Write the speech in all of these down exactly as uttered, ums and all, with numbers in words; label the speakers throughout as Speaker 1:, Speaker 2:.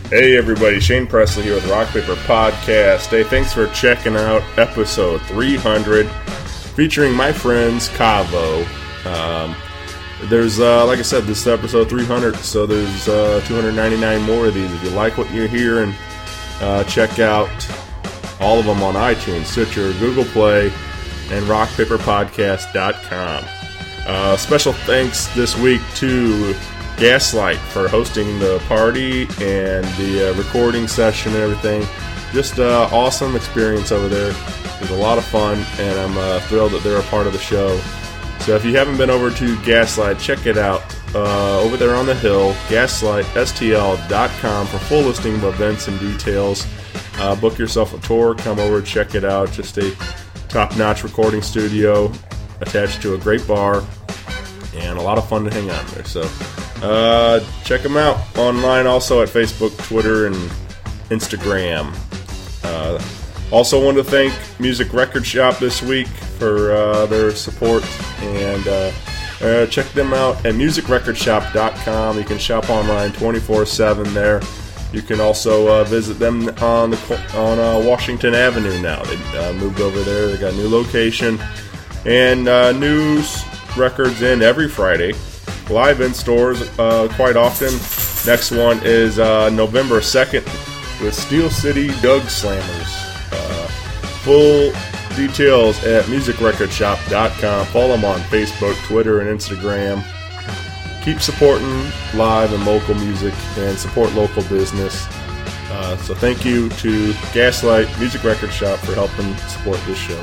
Speaker 1: Hey everybody, Shane Presley here with Rock Paper Podcast. Hey, thanks for checking out episode three hundred, featuring my friends Cavo. Um, there's, uh, like I said, this is episode three hundred, so there's uh, two hundred ninety-nine more of these. If you like what you're hearing, uh, check out all of them on iTunes, Stitcher, Google Play, and rock paper podcast dot com. Uh, special thanks this week to Gaslight for hosting the party and the uh, recording session and everything. Just uh, awesome experience over there. It was a lot of fun, and I'm uh, thrilled that they're a part of the show. So if you haven't been over to Gaslight, check it out. Uh, over there on the hill, gaslight s t l dot com for full listing of events and details. Uh, book yourself a tour, come over, check it out. Just a top-notch recording studio attached to a great bar, and a lot of fun to hang out there. So uh, check them out online, also at Facebook, Twitter, and Instagram. Uh, also want to thank Music Record Shop this week for uh, their support, and uh, uh, check them out at music record shop dot com. You can shop online twenty-four seven there. You can also uh, visit them on the on uh, Washington Avenue now. They uh, moved over there. They got a new location and uh, new records in every Friday. Live in stores uh, quite often. Next one is uh, November second with Steel City Doug Slammers. Uh, full details at music record shop dot com. Follow them on Facebook, Twitter, and Instagram. Keep supporting live and local music and support local business. Uh, so thank you to Gaslight Music Record Shop for helping support this show.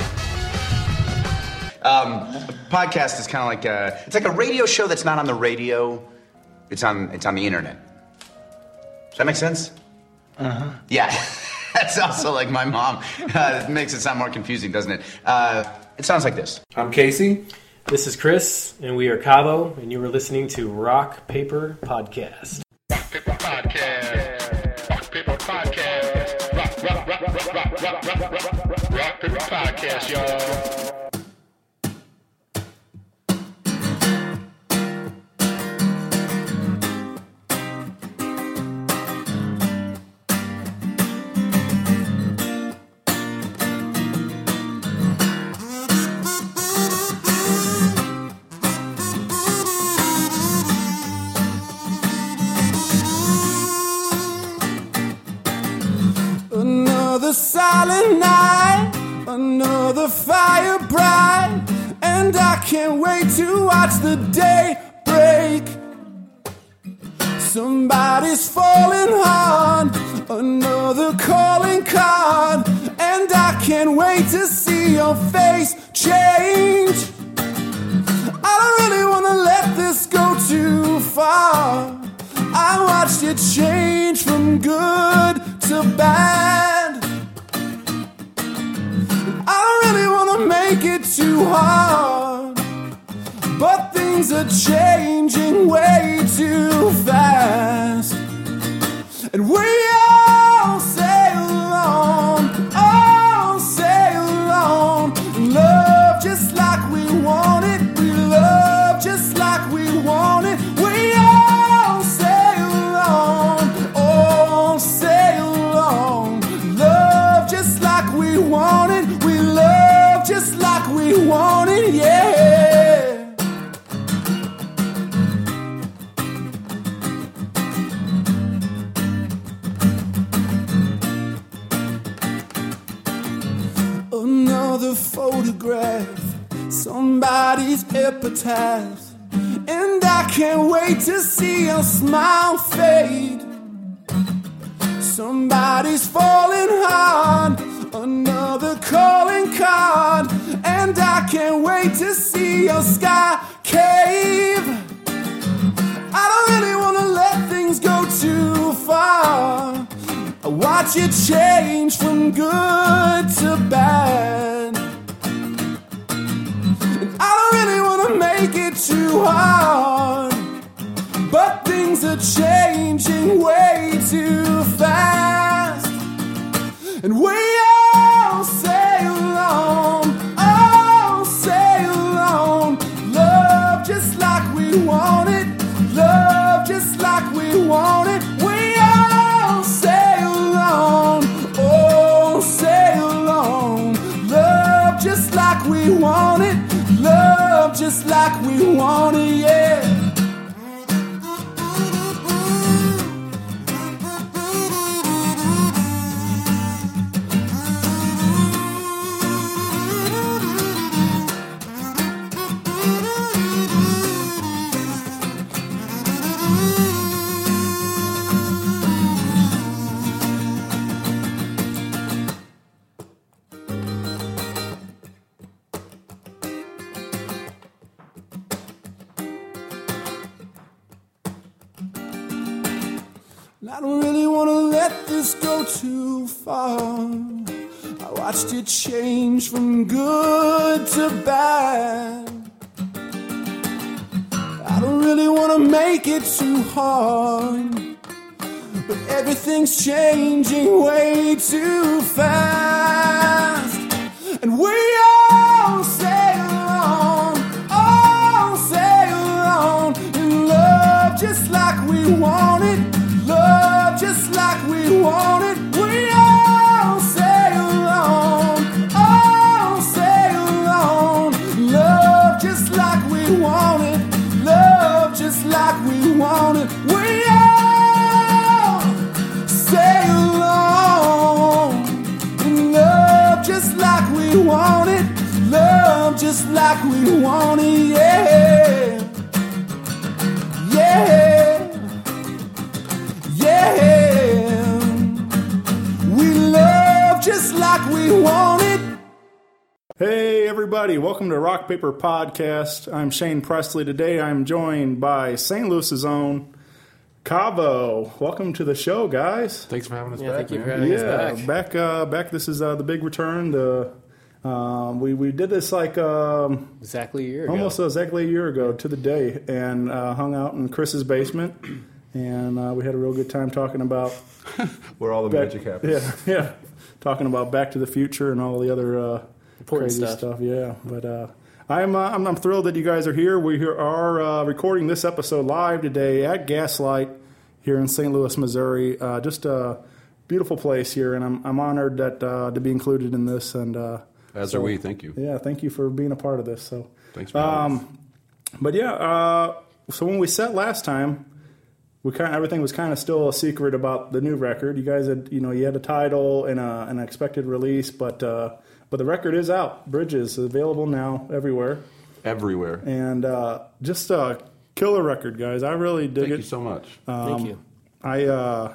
Speaker 2: Um, podcast is kind of like a, it's like a radio show that's not on the radio. It's on, it's on the internet. Does that make sense?
Speaker 3: Uh-huh.
Speaker 2: Yeah. That's also like my mom. Uh, it makes it sound more confusing, doesn't it? Uh, it sounds like this.
Speaker 3: I'm Casey.
Speaker 4: This is Chris, and we are Cabo, and you are listening to Rock Paper Podcast.
Speaker 5: Rock Paper Podcast. Rock Paper Podcast. Rock, rock, rock, rock, rock, rock, rock, rock, rock, rock Paper Podcast, y'all.
Speaker 6: Another silent night, another fire bright, and I can't wait to watch the day break. Somebody's falling hard, another calling card, and I can't wait to see your face change. I don't really want to let this go too far. I watched it change from good to bad. I don't really want to make it too hard, but things are changing way too fast. And we all sail on, all sail on, love just like we want it. We love just like we want it. We all sail on, all sail on, love just like we want it. We love just like we want it, yeah. Another photograph, somebody's epitaph, and I can't wait to see your smile fade. Somebody's falling hard, another calling card, and I can't wait to see your sky cave. I don't really want to let things go too far. I watch it change from good to bad. And I don't really want to make it too hard, but things are changing way too fast. And we all sail on, all sail on, love just like we want it, love just like we want it. We all I don't really want to let this go too far. I watched it change from good to bad. I don't really want to make it too hard, but everything's changing way too fast. And we all sail on, all sail on in love just like we want it. Love just like we want it. We all sail on, all sail on. Love just like we want it. Love just like we want it. We all sail on in love just like we want it. Love just like we want it. Yeah, yeah. Yeah, we love just like we want it.
Speaker 3: Hey everybody, welcome to Rock Paper Podcast. I'm Shane Presley. Today I'm joined by Saint Louis's own Cavo. Welcome to the show, guys.
Speaker 7: Thanks for having us
Speaker 4: Yeah,
Speaker 7: back.
Speaker 4: thank you
Speaker 7: man.
Speaker 4: for having
Speaker 3: yeah,
Speaker 4: us back.
Speaker 3: back, uh, back. This is uh, the big return. The um, we we did this like um,
Speaker 4: Exactly a year ago.
Speaker 3: almost exactly a year ago to the day, and uh, hung out in Chris's basement. And uh, we had a real good time talking about
Speaker 7: Where all the
Speaker 3: back,
Speaker 7: magic happens.
Speaker 3: yeah, yeah, talking about Back to the Future and all the other uh,
Speaker 4: Important
Speaker 3: crazy
Speaker 4: stuff.
Speaker 3: stuff. Yeah, but uh, I'm, uh, I'm I'm thrilled that you guys are here. We are uh, recording this episode live today at Gaslight here in Saint Louis, Missouri. Uh, just a beautiful place here, and I'm I'm honored that uh, to be included in this. And uh,
Speaker 7: As
Speaker 3: so,
Speaker 7: are we. Thank you.
Speaker 3: Yeah, thank you for being a part of this. So,
Speaker 7: Thanks for having us.
Speaker 3: um, but yeah, uh, so when we set last time. We kind of, everything was kind of still a secret about the new record. You guys had, you know, you had a title and a, an expected release, but uh, but the record is out. Bridges is available now everywhere,
Speaker 7: Everywhere.
Speaker 3: and uh, just a killer record, guys. I really dig
Speaker 7: Thank
Speaker 3: it.
Speaker 7: you so much.
Speaker 4: Thank you.
Speaker 3: I uh,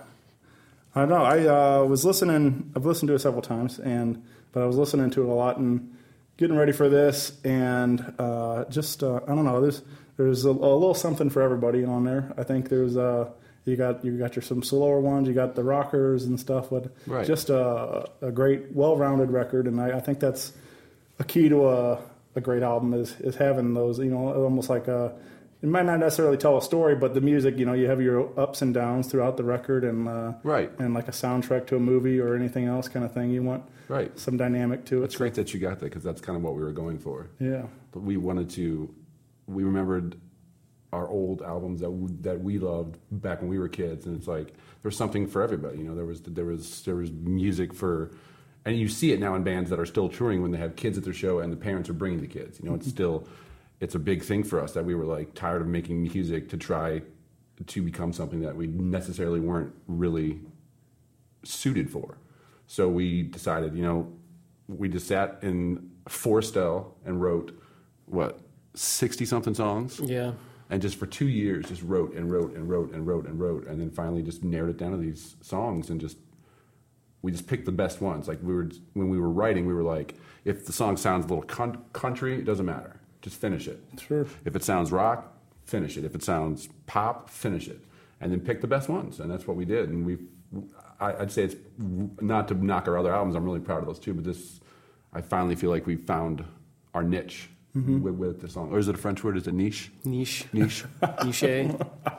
Speaker 3: I don't know. I uh, was listening. I've listened to it several times, and but I was listening to it a lot and getting ready for this, and uh, just uh, I don't know. There's there's a, a little something for everybody on there. I think there's uh, you got you got your some slower ones. You got the rockers and stuff, but
Speaker 7: Right.
Speaker 3: just a, a great, well-rounded record, and I, I think that's a key to a a great album is is having those. You know, almost like a. It might not necessarily tell a story, but the music, you know, you have your ups and downs throughout the record, and uh,
Speaker 7: Right.
Speaker 3: and like a soundtrack to a movie or anything else kind of thing. You want
Speaker 7: Right.
Speaker 3: some dynamic to it.
Speaker 7: It's great that you got that because that's kind of what we were going for.
Speaker 3: Yeah,
Speaker 7: But we wanted to, we remembered our old albums that we, that we loved back when we were kids, and it's like there's something for everybody. You know, there was there was there was music for, and you see it now in bands that are still touring when they have kids at their show and the parents are bringing the kids. You know, it's still, it's a big thing for us that we were like tired of making music to try to become something that we necessarily weren't really suited for. So we decided, you know, we just sat in Forstel and wrote what sixty something songs.
Speaker 4: Yeah.
Speaker 7: And just for two years, just wrote and wrote and wrote and wrote and wrote, and then finally just narrowed it down to these songs, and just we just picked the best ones. Like we were when we were writing, we were like, if the song sounds a little con- country, it doesn't matter, just finish it.
Speaker 3: Sure.
Speaker 7: If it sounds rock, finish it. If it sounds pop, finish it, and then pick the best ones, and that's what we did. And we, I'd say it's not to knock our other albums. I'm really proud of those too, but this, I finally feel like we found our niche. Mm-hmm. With, with the song, or is it a French word? Is it niche?
Speaker 4: Niche.
Speaker 7: Niche.
Speaker 4: Niche.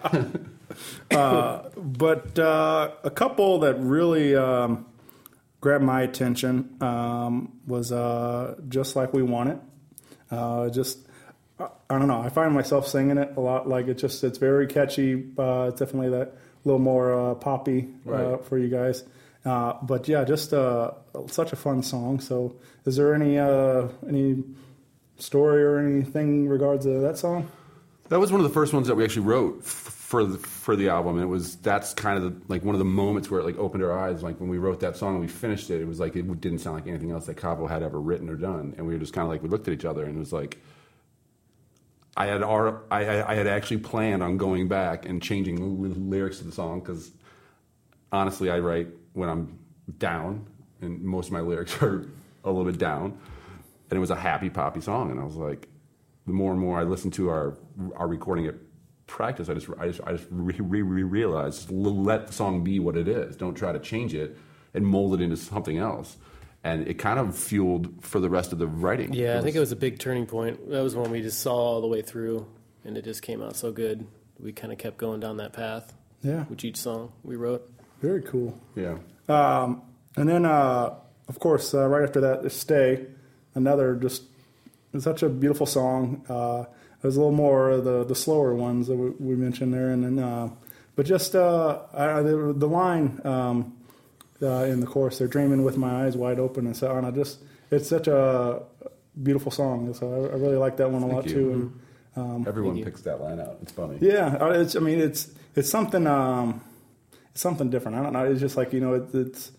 Speaker 3: uh, but uh, a couple that really um, grabbed my attention um, was uh, Just Like We Want It. Uh, just, I, I don't know. I find myself singing it a lot. Like it just, it's very catchy. Uh, it's definitely that little more uh, poppy uh,
Speaker 7: Right.
Speaker 3: for you guys. Uh, but yeah, just uh, such a fun song. So, is there any uh, any story or anything in regards to that song?
Speaker 7: That was one of the first ones that we actually wrote f- for the for the album, and it was that's kind of the, like one of the moments where it like opened our eyes. Like when we wrote that song and we finished it, it was like it didn't sound like anything else that Cabo had ever written or done, and we were just kind of like we looked at each other and it was like I had our, I, I had actually planned on going back and changing the lyrics to the song because honestly, I write when I'm down, and most of my lyrics are a little bit down. And it was a happy poppy song, and I was like, the more and more I listened to our our recording it practice, I just I just I just re, re, re realized just let the song be what it is. Don't try to change it and mold it into something else. And it kind of fueled for the rest of the writing.
Speaker 4: Yeah,
Speaker 7: was,
Speaker 4: I think it was a big turning point. That was when we just saw all the way through, and it just came out so good. We kind of kept going down that path.
Speaker 3: Yeah.
Speaker 4: With each song we wrote.
Speaker 3: Very cool.
Speaker 7: Yeah.
Speaker 3: Um, and then, uh, of course, uh, right after that is Stay, another just such a beautiful song. Uh, it was a little more of the, the slower ones that we, we mentioned there. And then, uh, but just uh, I, the, the line um, uh, in the chorus, they're dreaming with my eyes wide open and so on. I just, it's such a beautiful song. So I, I really like that one a
Speaker 7: Thank
Speaker 3: lot
Speaker 7: you.
Speaker 3: too. And,
Speaker 7: Um, Everyone picks that line out. It's funny.
Speaker 3: Yeah, it's, I mean, it's it's something um, it's something different. I don't know. It's just like you know, it, it's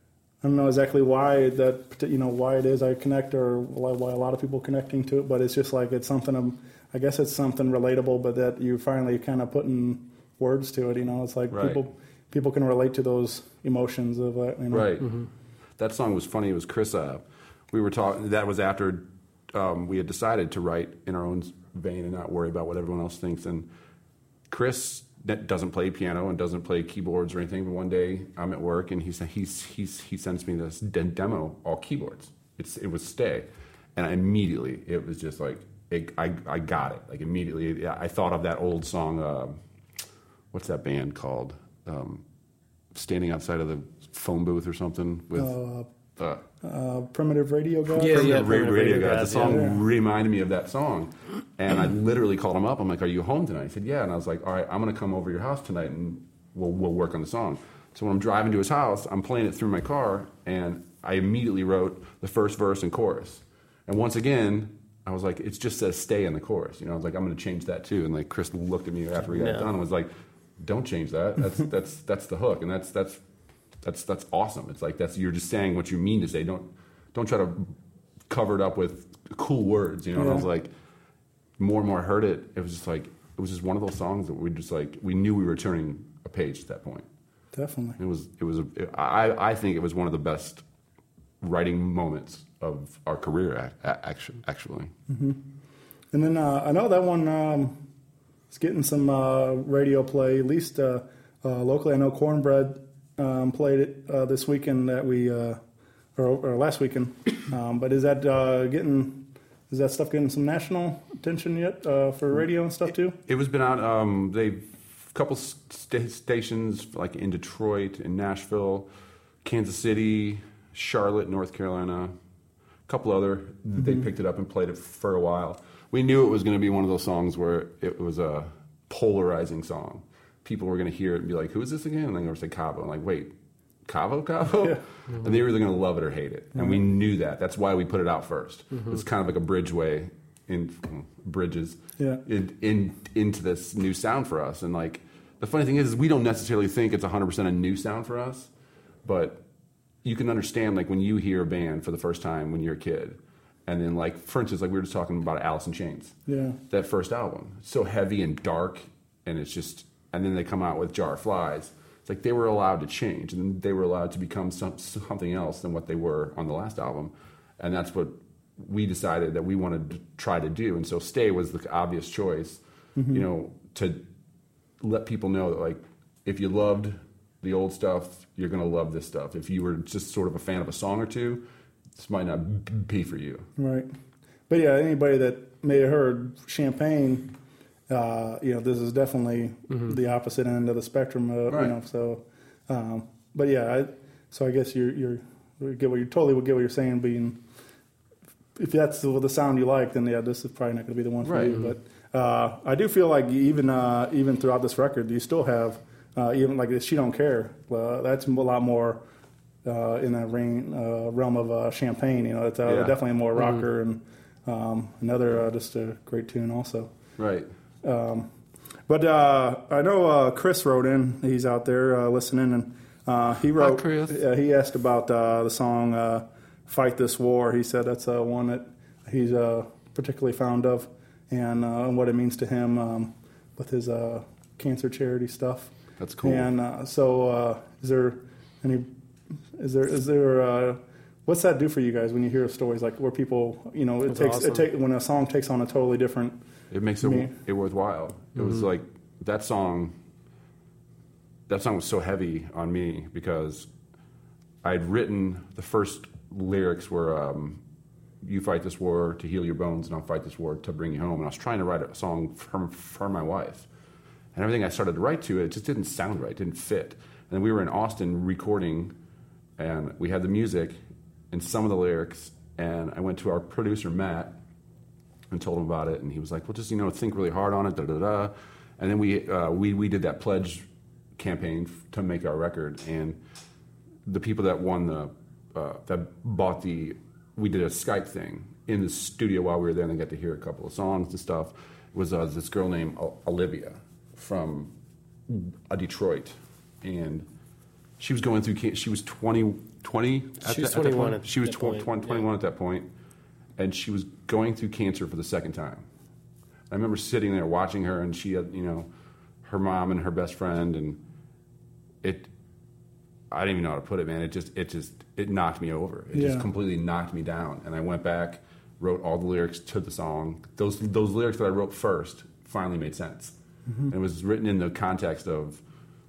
Speaker 3: I don't know exactly why that you know why it is I connect or why a lot of people connecting to it, but it's just like it's something. Um, I guess it's something relatable, but that you finally kind of putting words to it. You know, it's like
Speaker 7: Right.
Speaker 3: people people can relate to those emotions of uh, you know.
Speaker 7: Right. Mm-hmm. That song was funny. It was Chris. Uh, we were talking. That was after um, we had decided to write in our own vein and not worry about what everyone else thinks. And Chris doesn't play piano and doesn't play keyboards or anything. But one day I'm at work and he he's, he's, he sends me this de- demo, all keyboards. It's it was Stay, and I immediately it was just like it, I I got it. Like immediately I thought of that old song. Uh, what's that band called? Um, standing outside of the phone booth or something with.
Speaker 3: Uh,
Speaker 7: Uh,
Speaker 3: uh, Primitive Radio Guys.
Speaker 4: Yeah, yeah.
Speaker 7: Primitive Radio,
Speaker 4: Radio
Speaker 7: Radio Guys.
Speaker 4: Guys,
Speaker 7: The song
Speaker 3: yeah.
Speaker 7: reminded me of that song, and I literally called him up. I'm like, "Are you home tonight?" He said, "Yeah." And I was like, "All right, I'm going to come over to your house tonight, and we'll we'll work on the song." So when I'm driving to his house, I'm playing it through my car, and I immediately wrote the first verse and chorus. And once again, I was like, "It just says Stay in the chorus." You know, I was like, "I'm going to change that too." And like Chris looked at me after we got
Speaker 4: Yeah.
Speaker 7: done and was like, "Don't change that. That's that's that's the hook, and that's that's that's that's awesome." It's like that's you're just saying what you mean to say. Don't. Don't try to cover it up with cool words, you know. And I was like, more and more I heard it, it was just like it was just one of those songs that we just like we knew we were turning a page at that point.
Speaker 3: Definitely.
Speaker 7: It was it was a, it, I I think it was one of the best writing moments of our career. Actually, actually.
Speaker 3: Mm-hmm. And then uh, I know that one um, is getting some uh, radio play, at least uh, uh, locally. I know Cornbread um, played it uh, this weekend that we. Uh, Or, or last weekend, um, but is that uh, getting is that stuff getting some national attention yet uh, for radio and stuff too?
Speaker 7: It, it was been out. Um, they a couple st- stations like in Detroit, in Nashville, Kansas City, Charlotte, North Carolina, a couple other. Mm-hmm. They picked it up and played it for a while. We knew it was going to be one of those songs where it was a polarizing song. People were going to hear it and be like, "Who is this again?" And then they were say Cabo. I'm like, wait. Cabo, Cabo?
Speaker 3: Yeah.
Speaker 7: Mm-hmm. And they were either going to love it or hate it. And mm-hmm. we knew that. That's why we put it out first. Mm-hmm. It's kind of like a bridgeway in bridges
Speaker 3: yeah.
Speaker 7: in, in into this new sound for us. And like the funny thing is, is we don't necessarily think it's one hundred percent a new sound for us, but you can understand like when you hear a band for the first time when you're a kid. And then like, for instance, like we were just talking about Alice in Chains.
Speaker 3: Yeah.
Speaker 7: That first album. It's so heavy and dark and it's just, and then they come out with Jar of Flies. Like they were allowed to change, and they were allowed to become some, something else than what they were on the last album, and that's what we decided that we wanted to try to do. And so, Stay was the obvious choice, mm-hmm. you know, to let people know that like if you loved the old stuff, you're going to love this stuff. If you were just sort of a fan of a song or two, this might not be for you.
Speaker 3: Right, but yeah, anybody that may have heard Champagne. Uh, you know, this is definitely mm-hmm. the opposite end of the spectrum. Uh,
Speaker 7: right.
Speaker 3: You know, so, um, but yeah, I, so I guess you're you're you get what you totally would get what you're saying. Being, if that's the, the sound you like, then yeah, this is probably not going to be the one for
Speaker 7: right.
Speaker 3: you. But uh, I do feel like even uh, even throughout this record, you still have uh, even like She Don't Care. Uh, that's a lot more uh, in that ring, uh, realm of uh, Champagne. You know, it's uh,
Speaker 7: yeah.
Speaker 3: definitely more rocker mm-hmm. and um, another uh, just a great tune also.
Speaker 7: Right.
Speaker 3: Um, but uh, I know uh, Chris wrote in. He's out there uh, listening, and uh, he wrote.
Speaker 7: Hi, Chris.
Speaker 3: Uh, he asked about uh, the song uh, "Fight This War." He said that's uh, one that he's uh, particularly fond of, and, uh, and what it means to him um, with his uh, cancer charity stuff.
Speaker 7: That's cool.
Speaker 3: And uh, so, uh, is there any? Is there? Is there? Uh, what's that do for you guys when you hear stories like where people, you know, it
Speaker 4: That's
Speaker 3: takes
Speaker 4: awesome.
Speaker 3: it take when a song takes on a totally different.
Speaker 7: It makes it,
Speaker 3: Me.
Speaker 7: it worthwhile. It mm-hmm. was like that song, that song was so heavy on me because I'd written the first lyrics were, um, you fight this war to heal your bones, and I'll fight this war to bring you home. And I was trying to write a song for, for my wife. And everything I started to write to, it just didn't sound right, didn't fit. And then we were in Austin recording, and we had the music and some of the lyrics, and I went to our producer, Matt, and told him about it, and he was like, well, just, you know, think really hard on it, da-da-da. And then we, uh, we, we did that pledge campaign to make our record, and the people that won the, uh, that bought the, we did a Skype thing in the studio while we were there, and they got to hear a couple of songs and stuff. It was uh, this girl named Olivia from uh, Detroit, and she was going through, she was twenty, twenty at
Speaker 4: She was
Speaker 7: the, at
Speaker 4: twenty-one
Speaker 7: that point.
Speaker 4: at
Speaker 7: She was
Speaker 4: that
Speaker 7: tw-
Speaker 4: point,
Speaker 7: twenty, twenty-one
Speaker 4: yeah.
Speaker 7: at that point, and she was going through cancer for the second time. I remember sitting there watching her, and she had, you know, her mom and her best friend, and it, I didn't even know how to put it, man. It just, it just, it knocked me over. It
Speaker 3: Yeah.
Speaker 7: just completely knocked me down. And I went back, wrote all the lyrics to the song. Those, those lyrics that I wrote first finally made sense. Mm-hmm. And it was written in the context of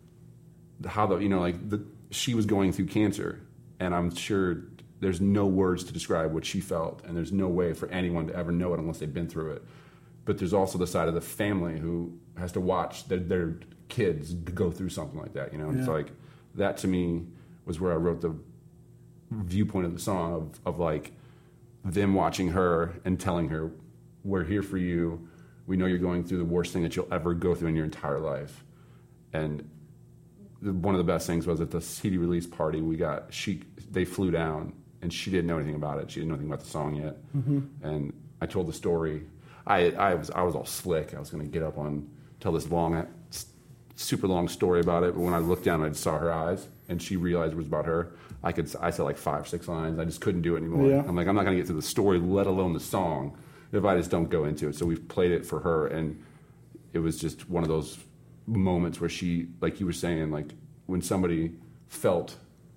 Speaker 7: how the, you know, like the, she was going through cancer, and I'm sure there's no words to describe what she felt, and there's no way for anyone to ever know it unless they've been through it. But there's also the side of the family who has to watch their, their kids go through something like that. You know,
Speaker 3: Yeah.
Speaker 7: it's like that to me was where I wrote the viewpoint of the song of, of like them watching her and telling her, "We're here for you. We know you're going through the worst thing that you'll ever go through in your entire life." And the, one of the best things was at the C D release party we got. She they flew down, and she didn't know anything about it. She didn't know anything about the song yet. Mm-hmm. And I told the story. I I was I was all slick. I was going to get up on tell this long, super long story about it. But when I looked down, I saw her eyes, and she realized it was about her. I could I said like five six lines. I just couldn't do it anymore.
Speaker 3: Yeah.
Speaker 7: I'm like, I'm not going to get to the story, let alone the song, if I just don't go into it. So we've played it for her, and it was just one of those moments where she, like you were saying, like when somebody felt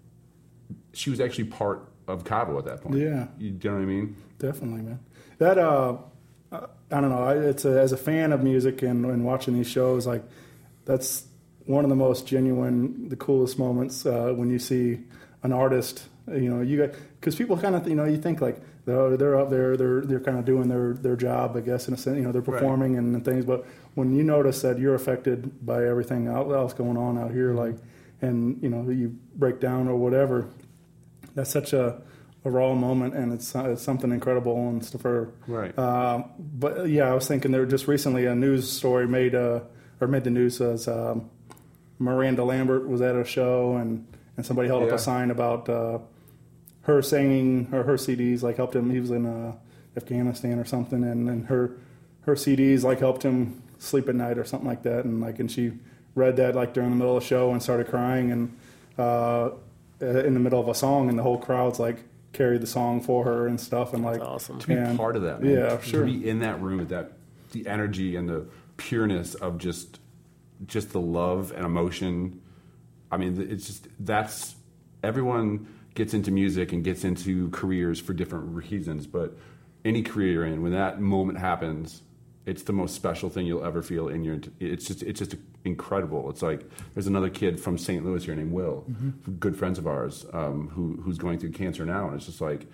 Speaker 7: she was actually part of Cabo at that point.
Speaker 3: Yeah.
Speaker 7: You know what I mean?
Speaker 3: Definitely, man. That uh, I don't know. I, it's a, as a fan of music and, and watching these shows, like that's one of the most genuine, the coolest moments uh, when you see an artist. You know, you got because people kind of you know you think like they're they're up there, they're they're kind of doing their, their job, I guess, in a sense. You know, they're performing right. and, and things. But when you notice that you're affected by everything else going on out here, like, and you know you break down or whatever, that's such a a raw moment, and it's, uh, it's something incredible and stuff. For,
Speaker 7: right.
Speaker 3: Uh, but yeah, I was thinking there just recently a news story made uh, or made the news as um, Miranda Lambert was at a show, and, and somebody held
Speaker 7: yeah.
Speaker 3: up a sign about uh, her singing or her C Ds like helped him. He was in uh, Afghanistan or something, and, and her her C Ds like helped him sleep at night or something like that. And like and she read that like during the middle of the show and started crying, and uh, in the middle of a song, and the whole crowd's like carried the song for her and stuff, and like
Speaker 4: That's awesome.
Speaker 7: To be
Speaker 3: and,
Speaker 7: part of that, man.
Speaker 3: Yeah, sure.
Speaker 7: To be in that room with that, the energy and the pureness of just, just the love and emotion. I mean, it's just that's everyone gets into music and gets into careers for different reasons, but any career you're in, when that moment happens, it's the most special thing you'll ever feel in your. It's just it's just incredible. It's like there's another kid from Saint Louis here named Will, mm-hmm. good friends of ours, um, who who's going through cancer now, and it's just like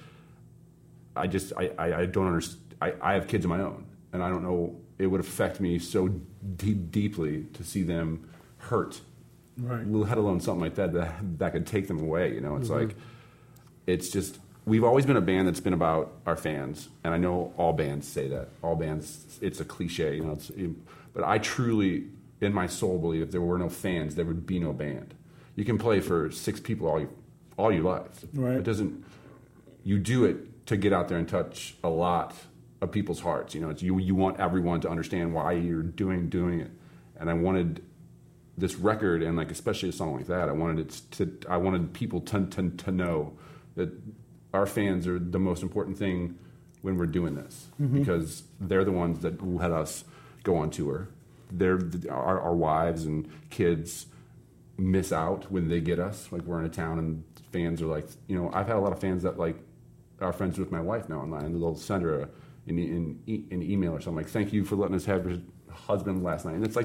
Speaker 7: I just I, I, I don't understand. I, I have kids of my own, and I don't know. It would affect me so deep, deeply to see them hurt,
Speaker 3: right?
Speaker 7: Let alone something like that that, that could take them away. You know, it's
Speaker 3: Mm-hmm.
Speaker 7: like it's just. We've always been a band that's been about our fans, and I know all bands say that. All bands, it's a cliche, you know. It's, but I truly, in my soul, believe if there were no fans, there would be no band. You can play for six people all you, all your life.
Speaker 3: Right.
Speaker 7: It doesn't. You do it to get out there and touch a lot of people's hearts. You know, it's you. You want everyone to understand why you're doing doing it, and I wanted this record, and like especially a song like that, I wanted it to. I wanted people to to, to know that. Our fans are the most important thing when we're doing this, mm-hmm. because they're the ones that let us go on tour. They're our, our wives and kids miss out when they get us. Like we're in a town and fans are like, you know, I've had a lot of fans that like are friends with my wife now online, and they'll send her a, an, an, an email or something like, "Thank you for letting us have your husband last night." And it's like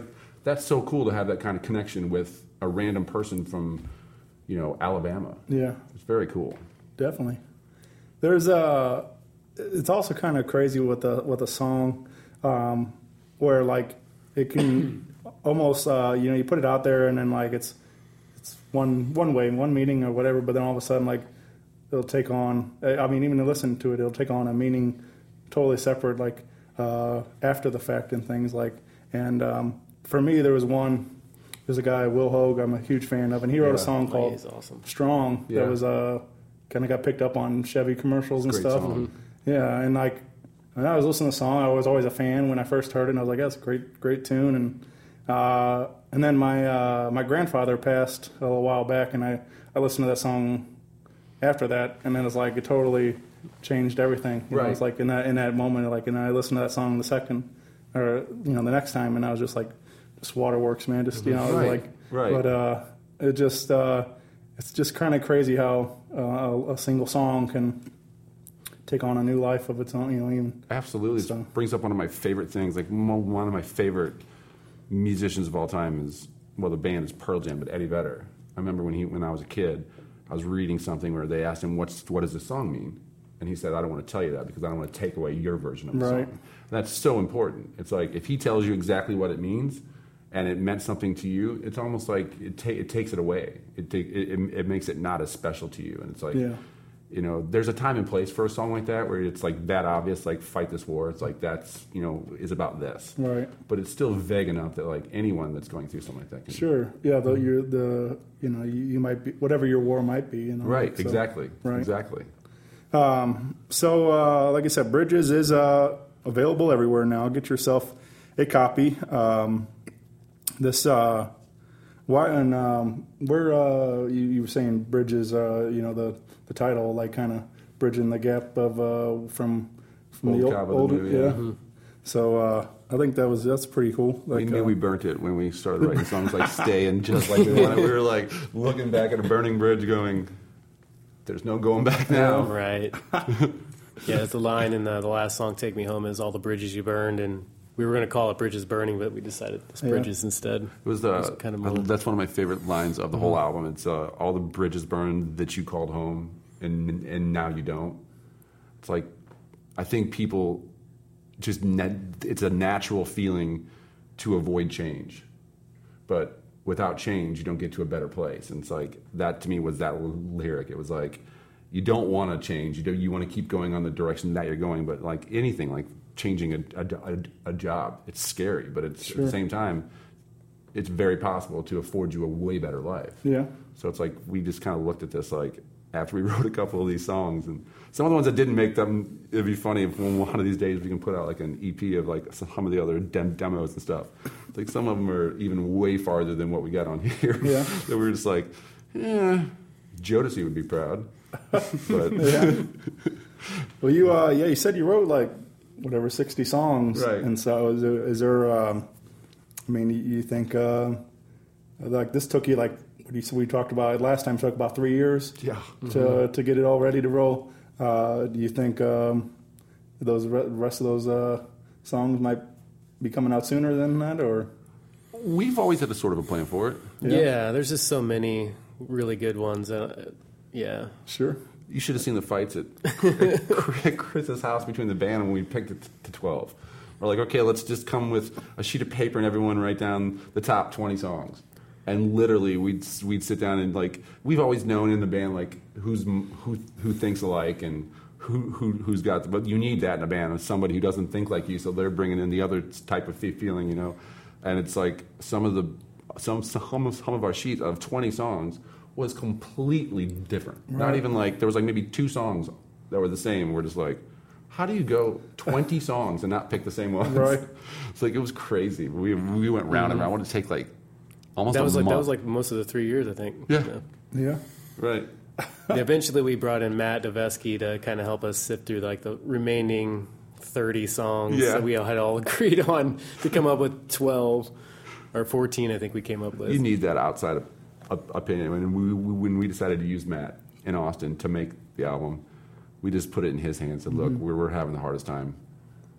Speaker 7: that's so cool to have that kind of connection with a random person from, you know, Alabama.
Speaker 3: Yeah,
Speaker 7: It's very cool.
Speaker 3: definitely. There's a. It's also kind of crazy with the with a song, um, where like it can almost uh, you know you put it out there and then like it's it's one one way one meaning or whatever, but then all of a sudden like it'll take on. I mean, even to listen to it, it'll take on a meaning totally separate, like uh, after the fact and things like. And um, for me, there was one. There's a guy, Will Hogue, I'm a huge fan of, and he wrote
Speaker 7: Yeah.
Speaker 3: a song
Speaker 4: Oh,
Speaker 3: called
Speaker 4: he's awesome.
Speaker 3: "Strong"
Speaker 7: Yeah.
Speaker 3: that was uh, kind of got picked up on Chevy commercials and
Speaker 7: Great
Speaker 3: stuff.
Speaker 7: song.
Speaker 3: Yeah, and like when I was listening to the song, I was always a fan when I first heard it, and I was like, "That's a great, great tune." And uh, and then my uh, my grandfather passed a little while back, and I, I listened to that song after that, and then it's like it totally changed everything. You know,
Speaker 7: Right.
Speaker 3: it's like in that in that moment, like, and I listened to that song the second, or you know, the next time, and I was just like, just Waterworks, man, just you know,
Speaker 7: Right.
Speaker 3: like,
Speaker 7: Right.
Speaker 3: but uh, it just uh, it's just kind of crazy how uh, a, a single song can take on a new life of its own. You know, even
Speaker 7: Absolutely.
Speaker 3: So-
Speaker 7: It brings up one of my favorite things. Like mo- one of my favorite musicians of all time is, well, the band is Pearl Jam, but Eddie Vedder. I remember when he when I was a kid, I was reading something where they asked him, "What's what does this song mean?" And he said, "I don't want to tell you that because I don't want to take away your version of the
Speaker 3: Right.
Speaker 7: song." That's so important. It's like if he tells you exactly what it means, and it meant something to you, it's almost like it, ta- it takes it away. It, take, it, it it makes it not as special to you, and it's like.
Speaker 3: Yeah.
Speaker 7: You know, there's a time and place for a song like that where it's like that obvious, like Fight This War. It's like that's, you know, is about this.
Speaker 3: Right.
Speaker 7: But it's still vague enough that like anyone that's going through something like that can.
Speaker 3: sure, yeah, the you're the you know you, you might be whatever your war might be. You know,
Speaker 7: Right,
Speaker 3: so,
Speaker 7: exactly.
Speaker 3: Right.
Speaker 7: Exactly.
Speaker 3: So, uh, like I said, Bridges is uh, available everywhere now. Get yourself a copy. Um, this, uh, why and um, where uh, you, you were saying Bridges, uh, you know, the, the title, like kind of bridging the gap of uh, from from
Speaker 7: Old
Speaker 3: the
Speaker 7: Cobb
Speaker 3: old,
Speaker 7: and the new,
Speaker 3: yeah.
Speaker 7: yeah.
Speaker 3: So uh, I think that was that's pretty cool. Like,
Speaker 7: We knew
Speaker 3: uh,
Speaker 7: we burnt it when we started writing songs like Stay and Just Like We Want It. We were like looking back at a burning bridge going, there's no going back now.
Speaker 4: Right. Yeah, it's the line in the, the last song, Take Me Home, is all the bridges you burned. And we were going to call it Bridges Burning, but we decided it's
Speaker 3: Yeah.
Speaker 4: Bridges instead.
Speaker 7: It was the
Speaker 4: It's kind of
Speaker 7: uh,
Speaker 4: more-
Speaker 7: that's one of my favorite lines of the whole album. It's uh, all the bridges burned that you called home, and and now you don't. It's like I think people just net, it's a natural feeling to avoid change, but without change, you don't get to a better place. And it's like that to me was that lyric. It was like you don't want to change. You do, you want to keep going on the direction that you're going, but like anything, like changing a, a, a, a job, it's scary, but it's at the same time, it's very possible to afford you a way better life.
Speaker 3: Yeah.
Speaker 7: So it's like we just kind of looked at this like after we wrote a couple of these songs, and some of the ones that didn't make them, it'd be funny if one of these days we can put out like an E P of like some of the other dem- demos and stuff. Like some of them are even way farther than what we got on here.
Speaker 3: Yeah.
Speaker 7: That we were just like, yeah, Jodeci would be proud. But
Speaker 3: yeah. Well, you uh, yeah, you said you wrote like whatever sixty songs,
Speaker 7: Right.
Speaker 3: And so is there, is there um, I mean, you, you think uh, like this took you like what you we talked about last time took about three years,
Speaker 7: Yeah.
Speaker 3: to to get it all ready to roll. Uh, do you think um, those re- rest of those uh, songs might be coming out sooner than that, or
Speaker 7: we've always had a sort of a plan for it.
Speaker 3: Yeah.
Speaker 4: Yeah, there's just so many really good ones. Uh, yeah.
Speaker 3: sure?
Speaker 7: You should have seen the fights at Chris's house between the band when we picked it to twelve. We're like, okay, let's just come with a sheet of paper and everyone write down the top twenty songs. And literally, we'd we'd sit down and like we've always known in the band like who's who who thinks alike and who who who's got. The, but you need that in a band, somebody who doesn't think like you, so they're bringing in the other type of fe- feeling, you know. And it's like some of the some some of, some of our sheet of twenty songs was completely different. Not
Speaker 3: Right.
Speaker 7: even like there was like maybe two songs that were the same. We're just like, how do you go twenty songs and not pick the same ones?
Speaker 3: Right.
Speaker 7: It's like it was crazy. We we went round and round. I wanted to take like almost
Speaker 4: That
Speaker 7: a
Speaker 4: was like
Speaker 7: month.
Speaker 4: that was like most of the three years, I think.
Speaker 7: Yeah.
Speaker 3: Yeah,
Speaker 7: right.
Speaker 4: Yeah, eventually, we brought in Matt Davesky to kind of help us sift through like the remaining thirty songs
Speaker 7: Yeah.
Speaker 4: that we all had all agreed on to come up with twelve or fourteen. I think we came up with.
Speaker 7: You need that outside of, of opinion. When we, we when we decided to use Matt in Austin to make the album, we just put it in his hands and said, look,
Speaker 3: Mm-hmm.
Speaker 7: we're, we're having the hardest time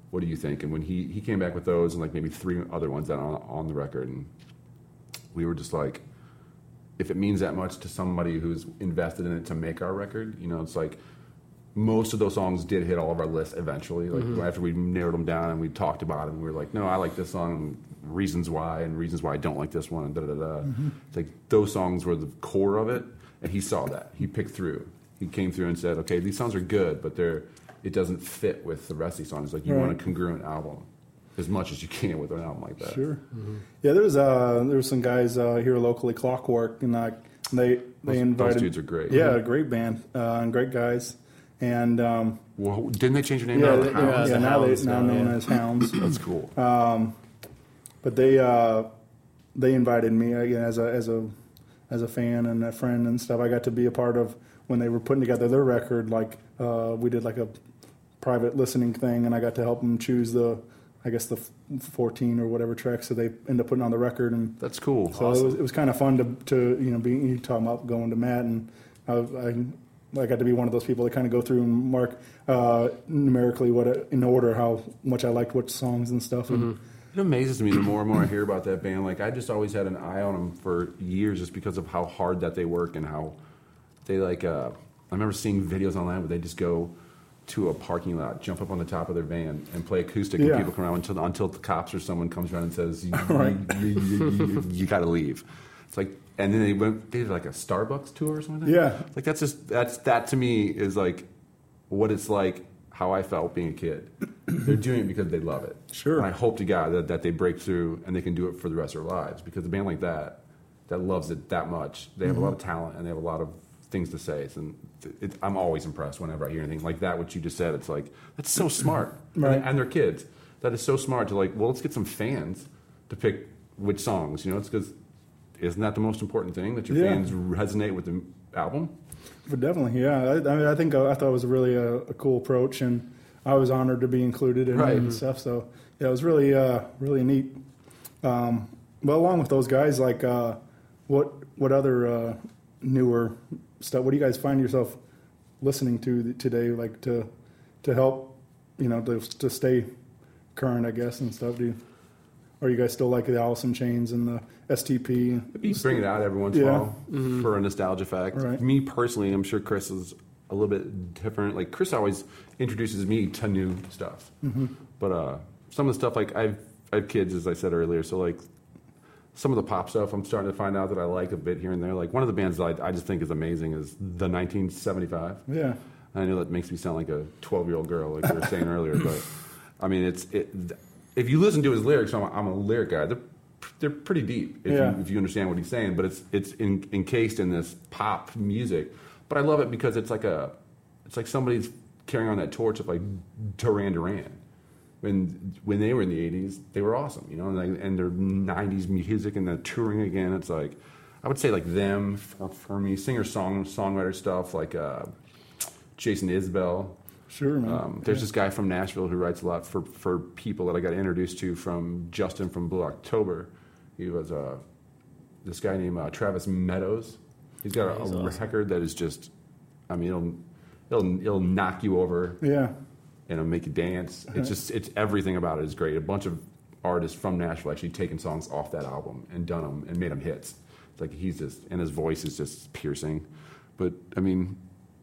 Speaker 7: what do you think? And when he, he came back with those and like maybe three other ones that are on, on the record, and we were just like, if it means that much to somebody who's invested in it to make our record, you know, it's like most of those songs did hit all of our lists eventually. Like mm-hmm. after we narrowed them down and we talked about it, and we were like, no, I like this song, and reasons why, and reasons why I don't like this one, and da da da. Mm-hmm. It's like those songs were the core of it, and he saw that. He picked through. He came through and said, okay, these songs are good, but they're it doesn't fit with the rest of these songs. Like you right. want a congruent album as much as you can with an album like that.
Speaker 3: Sure. Mm-hmm. Yeah, there was uh, there was some guys uh, here locally, Clockwork, and uh, they they
Speaker 7: those,
Speaker 3: invited.
Speaker 7: Those dudes are great.
Speaker 3: Yeah, mm-hmm. great band uh, and great guys. And um,
Speaker 7: well, didn't they change their name?
Speaker 3: Yeah,
Speaker 7: now?
Speaker 3: they,
Speaker 7: Hounds?
Speaker 3: yeah,
Speaker 7: The
Speaker 3: now
Speaker 7: Hounds,
Speaker 3: they now
Speaker 7: yeah.
Speaker 3: known as Hounds.
Speaker 7: That's cool.
Speaker 3: Um, but they uh, they invited me again as a as a as a fan and a friend and stuff. I got to be a part of when they were putting together their record. Like uh, we did like a private listening thing, and I got to help them choose the, I guess the fourteen or whatever tracks that they end up putting on the record. And
Speaker 7: that's cool.
Speaker 3: So awesome. it was it was kind of fun to to you know be you talking about going to Matt, and I, I I got to be one of those people that kind of go through and mark uh, numerically what in order how much I liked which songs and stuff.
Speaker 7: Mm-hmm.
Speaker 3: And,
Speaker 7: it amazes me the more and more I hear about that band. Like I just always had an eye on them for years, just because of how hard that they work and how they like. Uh, I remember seeing videos online where they just go to a parking lot, jump up on the top of their van, and play acoustic,
Speaker 3: yeah.
Speaker 7: and people come around until until the cops or someone comes around and says, "You,
Speaker 3: right.
Speaker 7: you, you, you, you, you got to leave." It's like, and then they went, they did like a Starbucks tour or something.
Speaker 3: Yeah,
Speaker 7: like that's just that's that to me is like what it's like. How I felt being a kid. They're doing it because they love it.
Speaker 3: Sure.
Speaker 7: And I hope to God that, that they break through and they can do it for the rest of their lives, because a band like that, that loves it that much, they have mm-hmm. a lot of talent and they have a lot of things to say. So it, I'm always impressed whenever I hear anything like that, what you just said. It's like, that's so smart.
Speaker 3: Right.
Speaker 7: And, and they're kids. That is so smart to like, well, let's get some fans to pick which songs. You know, it's because, isn't that the most important thing? That your
Speaker 3: yeah.
Speaker 7: fans resonate with the album?
Speaker 3: But definitely, yeah. I, I mean, I think uh, I thought it was really a, a cool approach, and I was honored to be included in
Speaker 7: right.
Speaker 3: it and stuff. So yeah, it was really, uh, really neat. Um, well, along with those guys, like uh, what what other uh, newer stuff? What do you guys find yourself listening to today, like to to help, you know, to to stay current, I guess, and stuff? Do you, or you guys still like the Alice in Chains and the S T P?
Speaker 7: You bring it out every once in
Speaker 3: yeah.
Speaker 7: a while mm-hmm. for a nostalgia fact.
Speaker 3: Right.
Speaker 7: Me personally, I'm sure Chris is a little bit different. Like Chris always introduces me to new stuff. Mm-hmm. But uh, some of the stuff, like I've I have kids, as I said earlier, so like some of the pop stuff I'm starting to find out that I like a bit here and there. Like one of the bands that I, I just think is amazing is the nineteen seventy-five.
Speaker 3: Yeah.
Speaker 7: I know that makes me sound like a twelve-year-old girl, like you were saying earlier, but I mean, it's it. If you listen to his lyrics, I'm a, I'm a lyric guy. They're they're pretty deep if,
Speaker 3: yeah.
Speaker 7: you, if you understand what he's saying. But it's it's in, encased in this pop music. But I love it because it's like a it's like somebody's carrying on that torch of like Duran Duran. When when they were in the eighties, they were awesome, you know, and, like, and their nineties music and the touring again. It's like I would say like them for, for me, singer song songwriter stuff like uh, Jason Isbell.
Speaker 3: Sure, man.
Speaker 7: Um, there's
Speaker 3: yeah.
Speaker 7: this guy from Nashville who writes a lot for, for people that I got introduced to from Justin from Blue October. He was uh, this guy named uh, Travis Meadows. He's got a, a awesome. record that is just, I mean, it'll, it'll it'll knock you over.
Speaker 3: Yeah.
Speaker 7: And it'll make you dance. Uh-huh. It's just, it's everything about it is great. A bunch of artists from Nashville actually taken songs off that album and done them and made them hits. It's like he's just, and his voice is just piercing. But, I mean,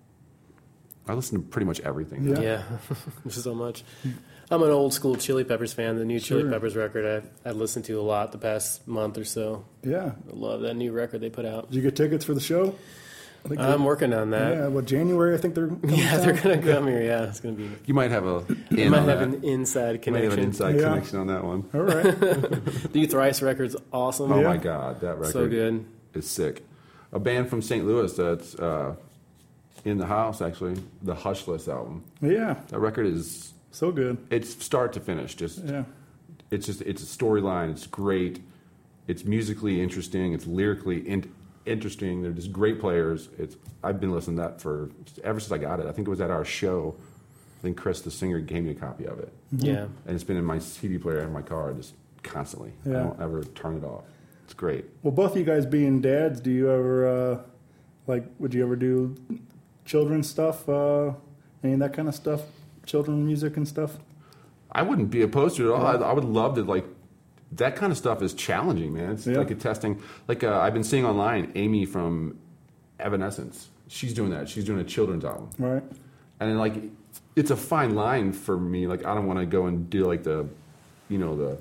Speaker 7: I listen to pretty much everything.
Speaker 3: Yeah,
Speaker 4: yeah. so much. I'm an old school Chili Peppers fan. The new
Speaker 3: sure.
Speaker 4: Chili Peppers record I I listened to a lot the past month or so.
Speaker 3: Yeah,
Speaker 4: I love that new record they put out.
Speaker 3: Did you get tickets for the show?
Speaker 4: I think I'm working on that.
Speaker 3: Yeah, well, January I think they're coming
Speaker 4: yeah
Speaker 3: down.
Speaker 4: they're gonna come here. Yeah, it's gonna be.
Speaker 7: You might have a.
Speaker 4: You might have an inside connection.
Speaker 7: You might have an inside
Speaker 3: yeah.
Speaker 7: connection on that one.
Speaker 3: All right.
Speaker 4: The Thrice record's awesome.
Speaker 7: Oh
Speaker 3: yeah.
Speaker 7: my God, that record
Speaker 4: so good.
Speaker 7: is sick. A band from Saint Louis that's uh, in the house actually, the Hushless album.
Speaker 3: Yeah,
Speaker 7: that record is
Speaker 3: so good.
Speaker 7: It's start to finish. Just
Speaker 3: yeah,
Speaker 7: it's just it's a storyline. It's great. It's musically interesting. It's lyrically in, interesting. They're just great players. It's I've been listening to that for ever since I got it. I think it was at our show. I think Chris, the singer, gave me a copy of it.
Speaker 4: Yeah,
Speaker 7: and it's been in my C D player in my car just constantly.
Speaker 3: Yeah.
Speaker 7: I don't ever turn it off. It's great.
Speaker 3: Well, both of you guys being dads, do you ever uh, like? Would you ever do children's stuff? Uh, any of that kind of stuff? Children music and stuff.
Speaker 7: I wouldn't be opposed to it at all. I, I would love to, like, that kind of stuff is challenging, man. It's
Speaker 3: Yeah.
Speaker 7: like a testing. Like, uh, I've been seeing online, Amy from Evanescence. She's doing that. She's doing a children's album.
Speaker 3: Right.
Speaker 7: And, like, it's a fine line for me. Like, I don't want to go and do, like, the, you know, the,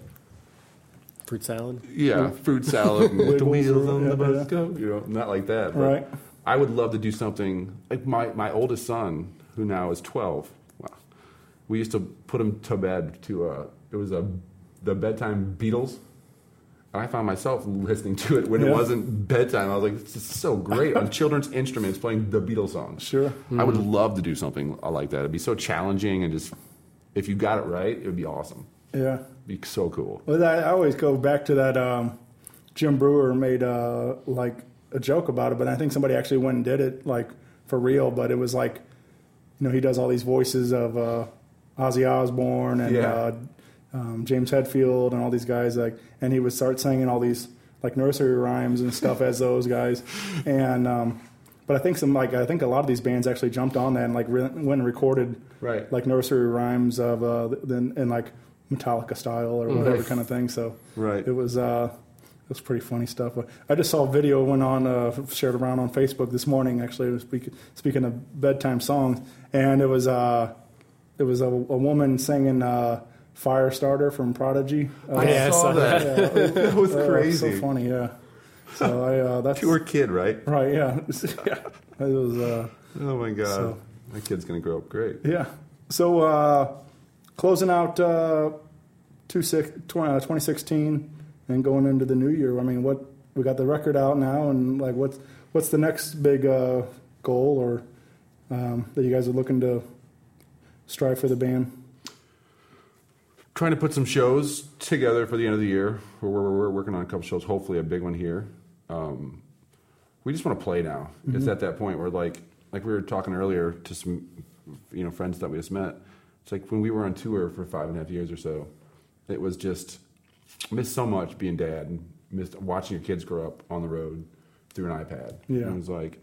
Speaker 4: Fruit salad.
Speaker 7: yeah, fruit salad with the wheels on
Speaker 3: yeah,
Speaker 7: the
Speaker 3: yeah.
Speaker 7: bus go. You know, not like that. But
Speaker 3: Right.
Speaker 7: I would love to do something like my, my oldest son, who now is twelve. Wow. We used to put him to bed to uh it was a the bedtime Beatles. And I found myself listening to it when
Speaker 3: Yeah.
Speaker 7: it wasn't bedtime. I was like, this is so great on children's instruments playing the Beatles songs.
Speaker 3: Sure.
Speaker 7: I would love to do something like that. It'd be so challenging and just if you got it right, it would be awesome.
Speaker 3: Yeah.
Speaker 7: It'd be so cool.
Speaker 3: Well, I, I always go back to that. Um, Jim Brewer made uh, like a joke about it, but I think somebody actually went and did it like for real. But it was like, you know, he does all these voices of uh, Ozzy Osbourne and
Speaker 7: Yeah.
Speaker 3: uh, um, James Hetfield and all these guys, like, and he would start singing all these like nursery rhymes and stuff as those guys, and um, but I think some like I think a lot of these bands actually jumped on that and like re- went and recorded
Speaker 7: Right.
Speaker 3: like nursery rhymes of uh, then and like Metallica style or whatever
Speaker 7: Right.
Speaker 3: kind of thing. So
Speaker 7: Right.
Speaker 3: it was uh, it was pretty funny stuff. I just saw a video went on uh, shared around on Facebook this morning. Actually, it was speaking speaking of bedtime songs, and it was uh, it was a, a woman singing uh, "Firestarter" from Prodigy. Uh,
Speaker 4: Yeah, I saw that.
Speaker 3: yeah, it was,
Speaker 7: That was
Speaker 3: uh, it
Speaker 7: crazy.
Speaker 3: so funny, yeah. So I uh, that's
Speaker 7: Pure kid, right?
Speaker 3: right, yeah, yeah. It was uh,
Speaker 7: Oh my god,
Speaker 3: So-
Speaker 7: my kid's gonna grow up great.
Speaker 3: yeah. So uh, closing out uh, two six, twenty sixteen and going into the new year. I mean, what we got the record out now, and like what's what's the next big uh, goal or um, that you guys are looking to strive for the band?
Speaker 7: Trying to put some shows together for the end of the year. We're, we're, we're working on a couple shows, hopefully a big one here. Um, we just want to play now.
Speaker 3: Mm-hmm.
Speaker 7: It's at that point where, like, like we were talking earlier to some, you know, friends that we just met. It's like when we were on tour for five and a half years or so, it was just missed so much being dad and missed watching your kids grow up on the road through an iPad.
Speaker 3: Yeah.
Speaker 7: And it was like,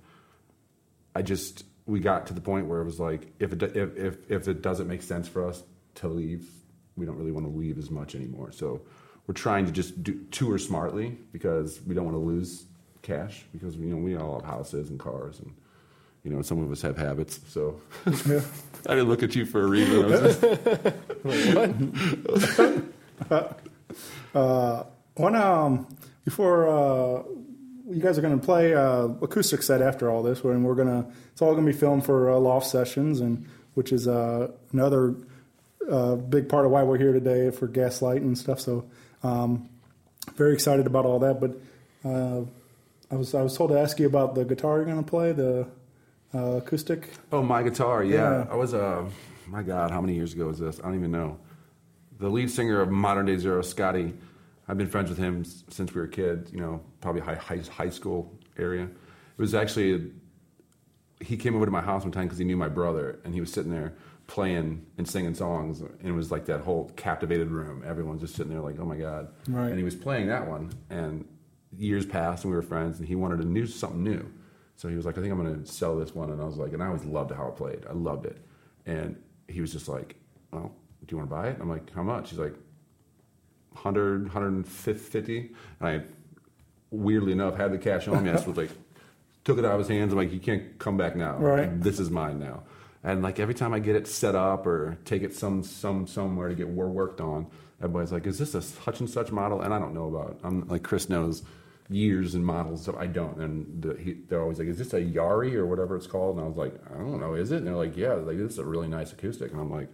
Speaker 7: I just we got to the point where it was like, if it if if, if it doesn't make sense for us to leave, we don't really want to leave as much anymore. So we're trying to just do, tour smartly because we don't want to lose cash because you know we all have houses and cars and you know some of us have habits. So
Speaker 3: Yeah.
Speaker 7: I didn't look at you for a reason. I was just,
Speaker 3: Uh, when um before uh, you guys are going to play uh, acoustic set after all this, and we're gonna it's all going to be filmed for uh, Loft Sessions, and which is uh, another uh, big part of why we're here today for Gaslight and stuff. So um, very excited about all that. But uh, I was I was told to ask you about the guitar you're going to play, the uh, acoustic.
Speaker 7: oh, my guitar, yeah.
Speaker 3: Yeah.
Speaker 7: I was uh, my God, how many years ago was this? I don't even know. The lead singer of Modern Day Zero, Scotty, I've been friends with him s- since we were kids, you know, probably high, high, high school area. It was actually, a, he came over to my house one time because he knew my brother, and he was sitting there playing and singing songs, and it was like that whole captivated room. Everyone's just sitting there like, oh my God.
Speaker 3: Right.
Speaker 7: And he was playing that one, and years passed, and we were friends, and he wanted to do something new. So he was like, I think I'm going to sell this one, and I was like, and I always loved how it played. I loved it. And he was just like, well, do you want to buy it? I'm like, how much? He's like, one hundred, one fifty. And I, weirdly enough, had the cash on me. I just was like, took it out of his hands. I'm like, you can't come back now.
Speaker 3: Right.
Speaker 7: This is mine now. And like every time I get it set up or take it some some somewhere to get wor- worked on, everybody's like, is this a such and such model? And I don't know about. I'm like, Chris knows years and models that I don't. And the, he, they're always like, is this a Yari or whatever it's called? And I was like, I don't know, is it? And they're like, yeah, like this is a really nice acoustic. And I'm like,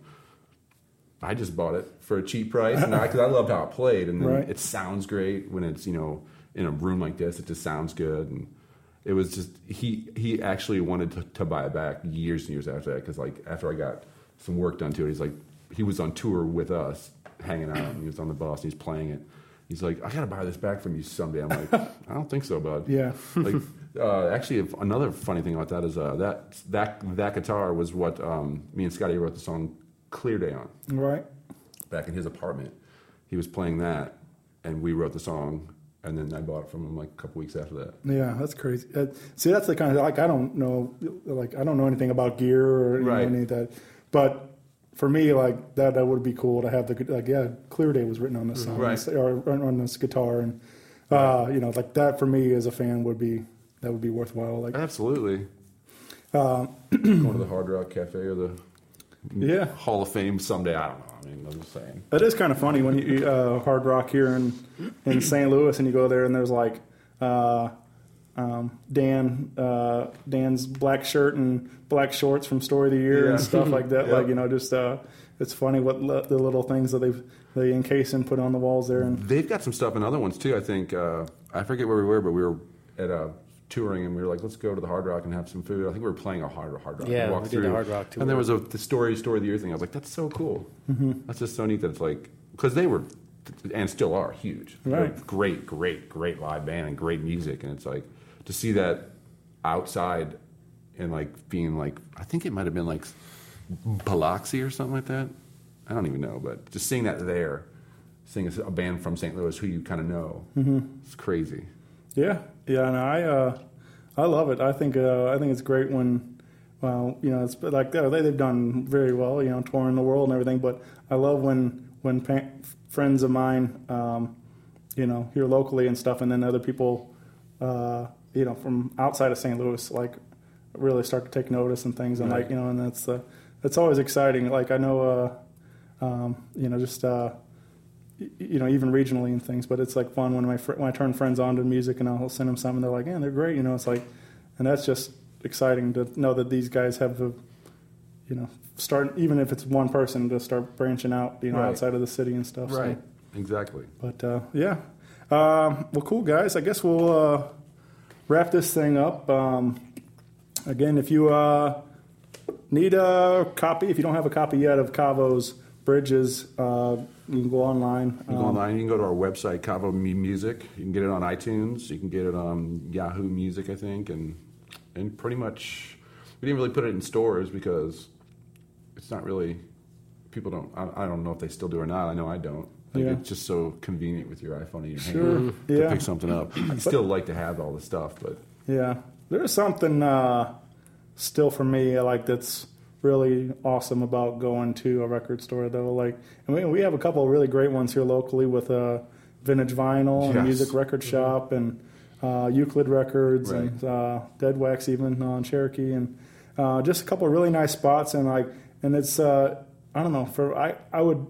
Speaker 7: I just bought it for a cheap price because I loved how it played, and then
Speaker 3: Right.
Speaker 7: it sounds great when it's you know in a room like this. It just sounds good, and it was just he he actually wanted to, to buy it back years and years after that because like after I got some work done to it, he's like he was on tour with us, hanging out, and he was on the bus, and he's playing it. He's like, I gotta buy this back from you someday. I'm like, I don't think so, bud.
Speaker 3: Yeah.
Speaker 7: like uh, actually, if, another funny thing about that is uh, that that that guitar was what um, me and Scotty wrote the song Clear Day on.
Speaker 3: Right.
Speaker 7: Back in his apartment, he was playing that, and we wrote the song, and then I bought it from him like a couple weeks after that.
Speaker 3: Yeah, that's crazy. Uh, see, that's the kind of like I don't know, like I don't know anything about gear or you know,
Speaker 7: Right.
Speaker 3: any of that, but for me, like that, that would be cool to have the like. Yeah, Clear Day was written on this song,
Speaker 7: Right.
Speaker 3: or on this guitar, and uh, you know, like that for me as a fan would be that would be worthwhile. Like,
Speaker 7: Absolutely.
Speaker 3: uh,
Speaker 7: Going to the Hard Rock Cafe or the
Speaker 3: yeah,
Speaker 7: Hall of Fame someday. I don't know. I mean, I'm just saying.
Speaker 3: that is kind of funny when you uh, Hard Rock here in in Saint Louis, and you go there, and there's like. Uh, Um, Dan, uh, Dan's black shirt and black shorts from Story of the Year
Speaker 7: Yeah.
Speaker 3: and stuff like that.
Speaker 7: Yep.
Speaker 3: Like, you know, just uh, it's funny what le- the little things that they've they encase and put on the walls there. And
Speaker 7: They've got some stuff in other ones too. I think uh, I forget where we were, but we were at a touring and we were like, let's go to the Hard Rock and have some food. I think we were playing a Hard Hard Rock.
Speaker 4: Yeah,
Speaker 7: walked
Speaker 4: we did the Hard Rock tour.
Speaker 7: and there was a the story Story of the Year thing. I was like, that's so cool. Mm-hmm. That's just so neat that it's like because they were and still are huge.
Speaker 3: Right.
Speaker 7: They're great, great, great live band and great music, and it's like to see that outside and like being like I think it might have been like Biloxi or something like that. I don't even know, but just seeing that there, seeing a band from Saint Louis who you kind of know, mm-hmm. it's crazy.
Speaker 3: yeah, yeah, and I uh, I love it. I think uh, I think it's great when well, you know, it's like they they've done very well, you know, touring the world and everything. But I love when when pa- friends of mine, um, you know, here locally and stuff, and then other people. Uh, you know, from outside of Saint Louis, like really start to take notice and things, and
Speaker 7: Right.
Speaker 3: like you know, and that's uh, that's always exciting. Like I know, uh, um, you know, just uh, y- you know, even regionally and things. But it's like fun when my fr- when I turn friends on to music and I'll send them something. They're like, yeah, they're great. You know, it's like, and that's just exciting to know that these guys have the, you know, start even if it's one person to start branching out, you know,
Speaker 7: Right.
Speaker 3: outside of the city and stuff.
Speaker 7: Right.
Speaker 3: So,
Speaker 7: Exactly.
Speaker 3: but uh, yeah, um, well, cool guys. I guess we'll. Uh, wrap this thing up. Um, again, if you uh, need a copy, if you don't have a copy yet of Cavo's Bridges, uh, you can go online.
Speaker 7: You can go online. You can go to our website, Cavo M- Music. You can get it on iTunes. You can get it on Yahoo Music, I think, and and pretty much we didn't really put it in stores because it's not really people don't. I, I don't know if they still do or not. I know I don't. Like
Speaker 3: Yeah.
Speaker 7: It's just so convenient with your iPhone in your
Speaker 3: Sure.
Speaker 7: hand to
Speaker 3: Yeah.
Speaker 7: pick something up. I'd still like to have all the stuff, but
Speaker 3: Yeah, there's something uh, still for me like that's really awesome about going to a record store though. Like, and we, we have a couple of really great ones here locally with uh, Vintage Vinyl and
Speaker 7: Yes.
Speaker 3: Music Record Shop and uh, Euclid Records
Speaker 7: Right.
Speaker 3: and uh, Dead Wax even on Cherokee and uh, just a couple of really nice spots and like and it's uh, I don't know for I I would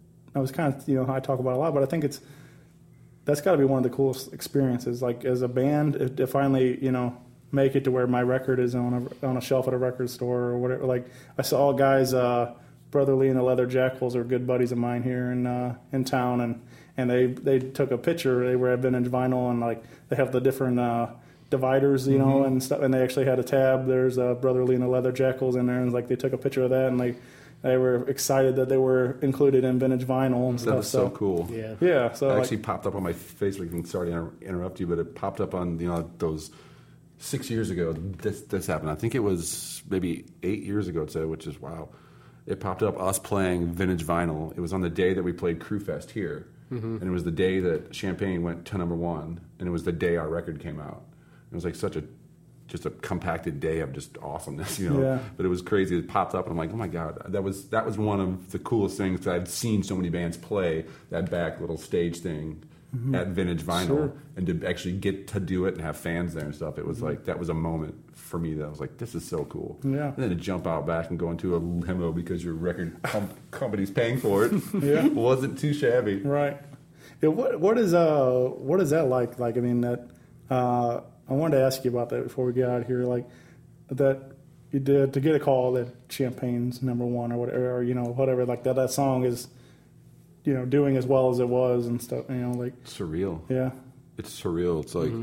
Speaker 3: I was kind of you know I talk about it a lot but I think it's that's got to be one of the coolest experiences. Like as a band, if to finally, you know, make it to where my record is on a on a shelf at a record store or whatever. Like I saw guys, uh, Brother Lee and the Leather Jackals are good buddies of mine here in uh, in town, and and they they took a picture. They were at Vintage Vinyl, and like they have the different uh, dividers, you know, and stuff. And they actually had a tab. There's uh, Brother Lee and the Leather Jackals in there, and like they took a picture of that, and like. They were excited that they were included in Vintage Vinyl and
Speaker 7: that
Speaker 3: stuff.
Speaker 7: was so cool.
Speaker 4: Yeah.
Speaker 3: Yeah, so
Speaker 7: It
Speaker 3: like,
Speaker 7: actually popped up on my Facebook. And sorry to inter- interrupt you, but it popped up on you know those six years ago. This this happened. I think it was maybe eight years ago. It said, which is wow. It popped up us playing Vintage Vinyl. It was on the day that we played Crew Fest here, mm-hmm. and it was the day that Champagne went to number one, and it was the day our record came out. It was like such a just a compacted day of just awesomeness, you know.
Speaker 3: Yeah.
Speaker 7: But it was crazy. It popped up, and I'm like, oh my god, that was that was one of the coolest things that I've seen so many bands play that back little stage thing mm-hmm. at Vintage Vinyl,
Speaker 3: Sure.
Speaker 7: and to actually get to do it and have fans there and stuff. It was like that was a moment for me that I was like, this is so cool.
Speaker 3: Yeah.
Speaker 7: And then to jump out back and go into a limo because your record com- company's paying for it
Speaker 3: Yeah.
Speaker 7: wasn't too shabby.
Speaker 3: Right. Yeah, what what is uh what is that like? Like I mean that uh, I wanted to ask you about that before we get out of here. Like that you did to get a call that Champagne's number one or whatever, or you know whatever. Like that that song is, you know, doing as well as it was and stuff. You know, like
Speaker 7: Surreal.
Speaker 3: yeah,
Speaker 7: It's surreal. It's like,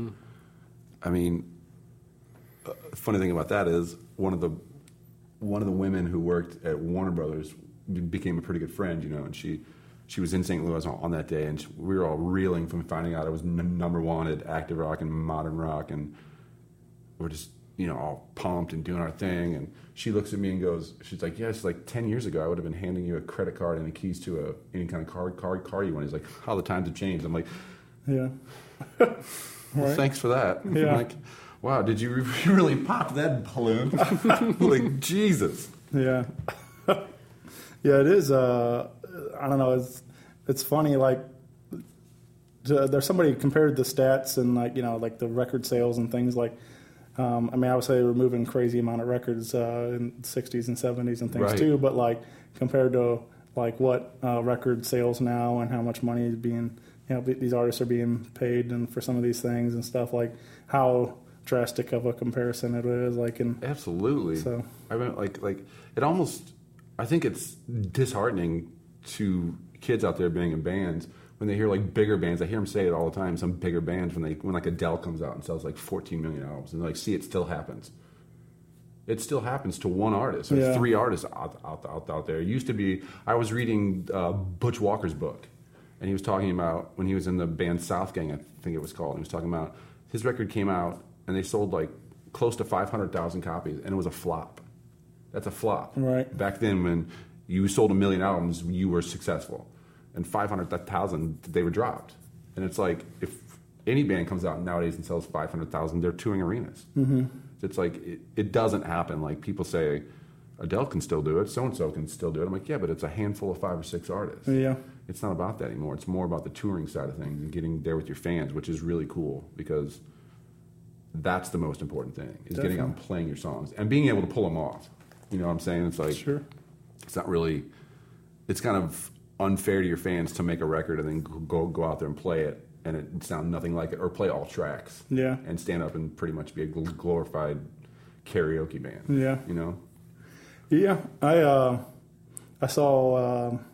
Speaker 7: I mean, uh, funny thing about that is one of the one of the women who worked at Warner Brothers be- became a pretty good friend, you know, and she she was in Saint Louis on, on that day, and she, we were all reeling from finding out I was n- number one at active rock and modern rock, and we're just you know all pumped and doing our thing, and she looks at me and goes, she's like, yes, like ten years ago I would have been handing you a credit card and the keys to a any kind of car car car you want. He's like, how the times have changed. I'm like,
Speaker 3: yeah.
Speaker 7: well,
Speaker 3: Right.
Speaker 7: thanks for that.
Speaker 3: Yeah.
Speaker 7: I'm like, wow, did you really pop that balloon? Like, Jesus.
Speaker 3: Yeah. Yeah, it is. Uh, I don't know. It's it's funny. Like to, there's somebody compared the stats and like you know like the record sales and things like. Um, I mean, I would say they were moving crazy amount of records uh, in the sixties and seventies and things
Speaker 7: Right.
Speaker 3: too. But like compared to like what uh, record sales now and how much money is being, you know, these artists are being paid and for some of these things and stuff, like how drastic of a comparison it is. Like in
Speaker 7: Absolutely.
Speaker 3: So-
Speaker 7: I mean, like, like it almost. I think it's disheartening to kids out there being in bands when they hear like bigger bands. I hear them say it all the time. Some bigger bands when they when like Adele comes out and sells like fourteen million albums, and they're like, see, it still happens. It still happens to one artist or
Speaker 3: Yeah.
Speaker 7: three artists out, out out out there. It used to be. I was reading uh, Butch Walker's book, and he was talking about when he was in the band South Gang, I think it was called. He was talking about his record came out and they sold like close to five hundred thousand copies, and it was a flop. That's a flop.
Speaker 3: Right.
Speaker 7: Back then, when you sold a million albums, you were successful, and five hundred thousand they were dropped. And it's like if any band comes out nowadays and sells five hundred thousand, they're touring arenas. Mm-hmm. It's like it, it doesn't happen. Like people say, Adele can still do it, so and so can still do it. I'm like, yeah, but it's a handful of five or six artists.
Speaker 3: Yeah.
Speaker 7: It's not about that anymore. It's more about the touring side of things and getting there with your fans, which is really cool because that's the most important thing is getting out and playing your songs and being able to pull them off. You know what I'm saying? It's like,
Speaker 3: Sure.
Speaker 7: it's not really, it's kind of unfair to your fans to make a record and then go go out there and play it and it sound nothing like it, or play all tracks.
Speaker 3: Yeah.
Speaker 7: And stand up and pretty much be a gl- glorified karaoke band.
Speaker 3: Yeah.
Speaker 7: You know?
Speaker 3: Yeah, I uh, I saw um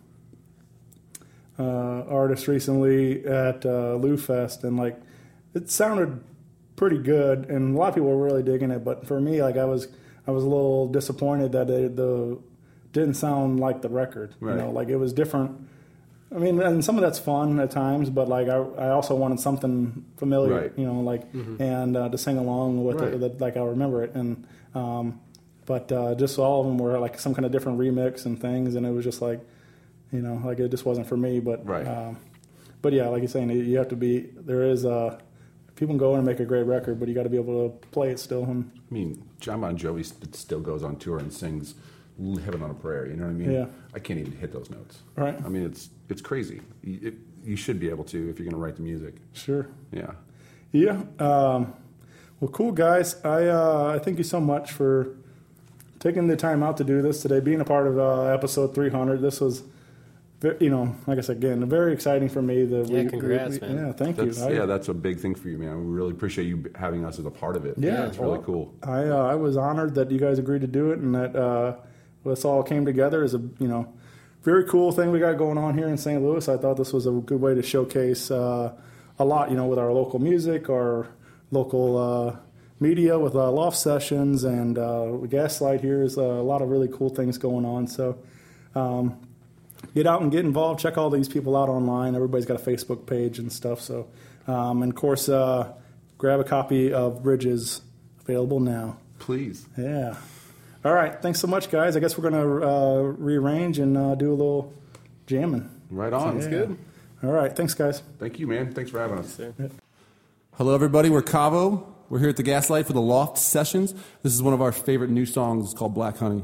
Speaker 3: uh, artists recently at uh, Lou Fest, and like it sounded pretty good, and a lot of people were really digging it. But for me, like I was I was a little disappointed that it, the didn't sound like the record.
Speaker 7: Right.
Speaker 3: You know, like it was different. I mean, and some of that's fun at times, but like I, I also wanted something familiar,
Speaker 7: Right.
Speaker 3: you know, like and uh, to sing along with
Speaker 7: Right.
Speaker 3: it, that, like I remember it, and um, but uh, just all of them were like some kind of different remix and things, and it was just like, you know, like it just wasn't for me. But
Speaker 7: Right.
Speaker 3: um, but yeah, like you're saying, you have to be. There is uh, people can go in and make a great record, but you got to be able to play it still. And
Speaker 7: I mean, John Bon Jovi st- still goes on tour and sings "Heaven on a Prayer." You know what I mean?
Speaker 3: Yeah.
Speaker 7: I can't even hit those notes.
Speaker 3: Right.
Speaker 7: I mean, it's it's crazy. You, it, you should be able to if you're going to write the music.
Speaker 3: sure.
Speaker 7: Yeah.
Speaker 3: Yeah. Um, well, cool guys. I uh, I thank you so much for taking the time out to do this today, being a part of uh, episode three hundred. This was, ve- you know, like I said again, very exciting for me. That
Speaker 4: Yeah,
Speaker 3: we,
Speaker 4: congrats,
Speaker 3: we-
Speaker 4: man.
Speaker 3: Yeah, thank
Speaker 7: That's,
Speaker 3: you. I,
Speaker 7: yeah, that's a big thing for you, man. We really appreciate you having us as a part of it.
Speaker 3: Yeah,
Speaker 7: it's really
Speaker 3: well,
Speaker 7: cool.
Speaker 3: I uh, I was honored that you guys agreed to do it, and that uh, this all came together as a you know very cool thing we got going on here in Saint Louis. I thought this was a good way to showcase uh, a lot, you know, with our local music, our local uh, media with uh, loft sessions, and uh, Gaslight here is uh, a lot of really cool things going on. So. Um, Get out and get involved. Check all these people out online. Everybody's got a Facebook page and stuff. So, um, and of course, uh, grab a copy of Bridges, available now.
Speaker 7: Please.
Speaker 3: Yeah. All right. Thanks so much, guys. I guess we're going to uh, rearrange and uh, do a little jamming.
Speaker 7: Right on.
Speaker 3: Yeah.
Speaker 7: It's good.
Speaker 3: All right. Thanks, guys.
Speaker 7: Thank you, man. Thanks for having us.
Speaker 8: Hello, everybody. We're Cavo. We're here at the Gaslight for the Loft Sessions. This is one of our favorite new songs. It's called Black Honey.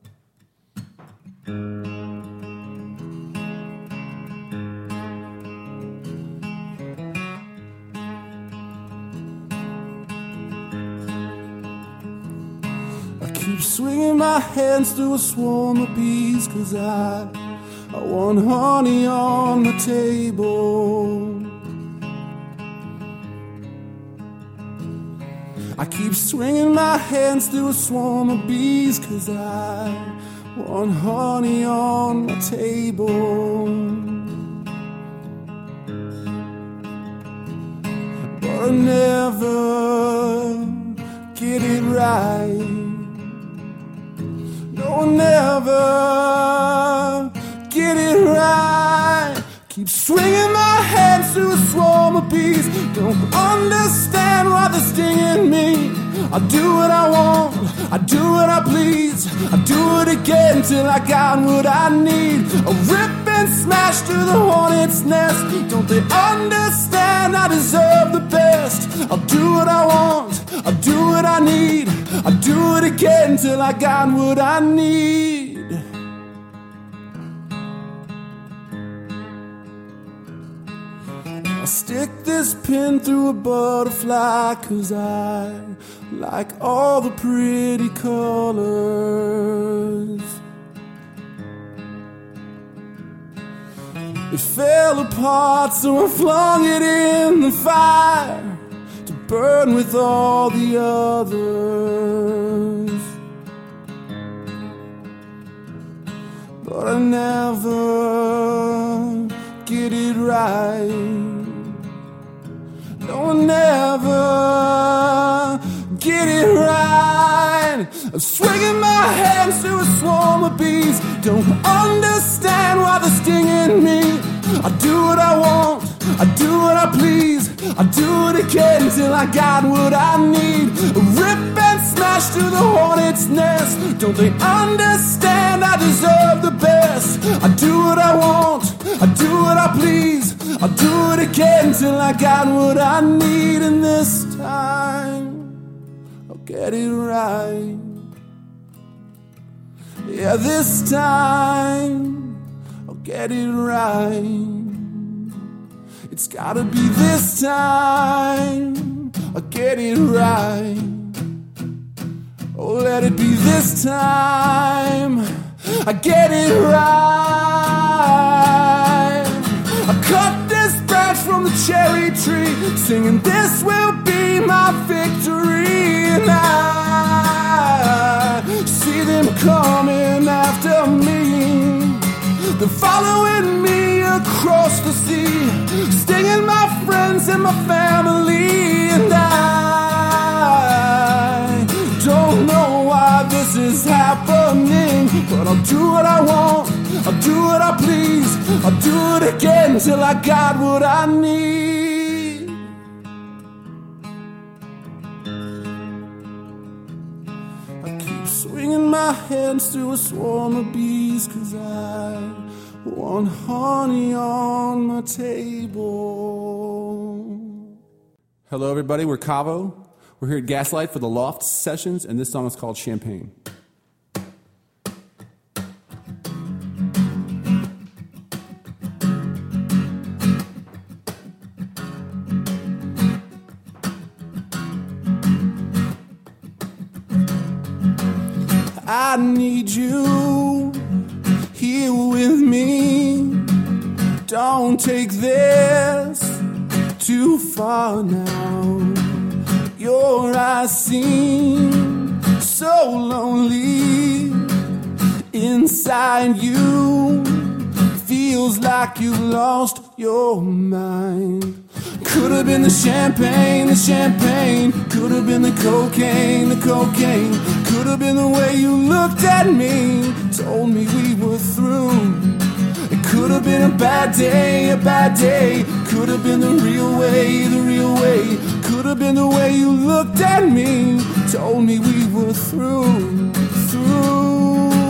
Speaker 6: I keep swinging my hands through a swarm of bees, 'cause I, I want honey on my table. I keep swinging my hands through a swarm of bees, 'cause I want honey on my table. But I never get it right. No, I'll never get it right. Keep swinging my hands through a swarm of bees. Don't understand why they're stinging me. I do what I want, I do what I please. I do it again till I got what I need. I rip and smash through the hornet's nest. Don't they understand I deserve the best? I'll do what I want, I'll do what I need. I do it again till I got what I need. stick this pin through a butterfly 'cause I like all the pretty colors. It fell apart, so I flung it in the fire to burn with all the others. But I never get it right. No, I never get it right. I'm swinging my hands to a swarm of bees. Don't understand why they're stinging me. I do what I want, I do what I please. I do it again till I got what I need. Rip and smash to the hornet's nest. Don't they understand I deserve the best? I do what I want, I do what I please. I do it again till I got what I need. And this time I'll get it right. Yeah, this time I'll get it right. It's gotta be this time I'll get it right. Oh, let it be this time I get it right. I cut this branch from the cherry tree, singing this will be my victory. And I see them coming after me. They're following me across the sea, stinging my friends and my family. And I don't know why this is happening, but I'll do what I want, I'll do what I please. I'll do it again till I got what I need. I keep swinging my hands through a swarm of bees 'cause I want honey on my table.
Speaker 8: Hello, everybody. We're Cavo. We're here at Gaslight for the Loft Sessions, and this song is called Champagne.
Speaker 6: I need you here with me. Don't take this too far now. Your eyes seem so lonely. Inside you feels like you lost your mind. Could have been the champagne, the champagne. Could have been the cocaine, the cocaine. Could have been the way you looked at me, told me we were through. It could have been a bad day, a bad day. Could have been the real way, the real way. Could have been the way you looked at me, told me we were through, through.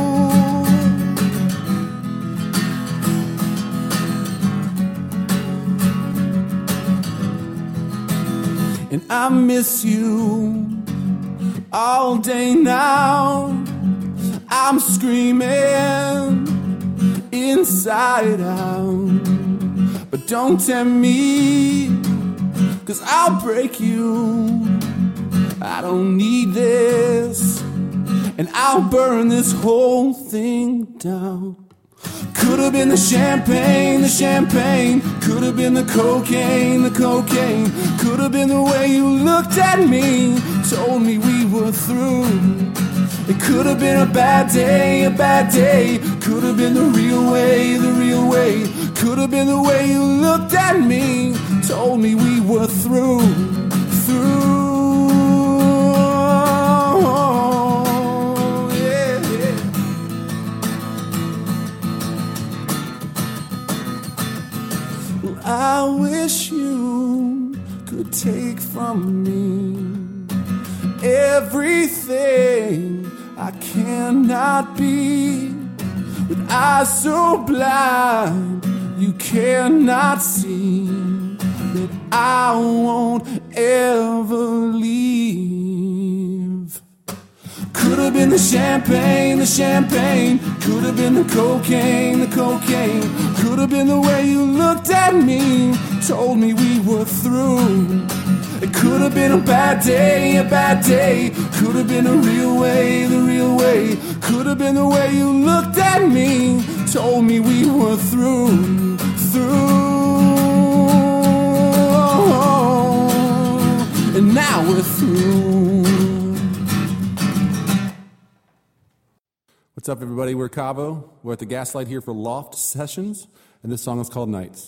Speaker 6: And I miss you all day now. I'm screaming inside out. But don't tempt me, 'cause I'll break you. I don't need this, and I'll burn this whole thing down. Could have been the champagne, the champagne. Could have been the cocaine, the cocaine. Could have been the way you looked at me, told me we were through. It could have been a bad day, a bad day. Could have been the real way, the real way. Could have been the way you looked at me, told me we were through, through. I wish you could take from me everything I cannot be. With eyes so blind you cannot see that I won't ever leave. Could have been the champagne, the champagne. Could have been the cocaine, the cocaine. Could have been the way you looked at me, told me we were through. It could have been a bad day, a bad day. Could have been the real way, the real way. Could have been the way you looked at me, told me we were through, through. And now we're through.
Speaker 8: What's up, everybody? We're Cavo. We're at the Gaslight here for Loft Sessions, and this song is called Nights.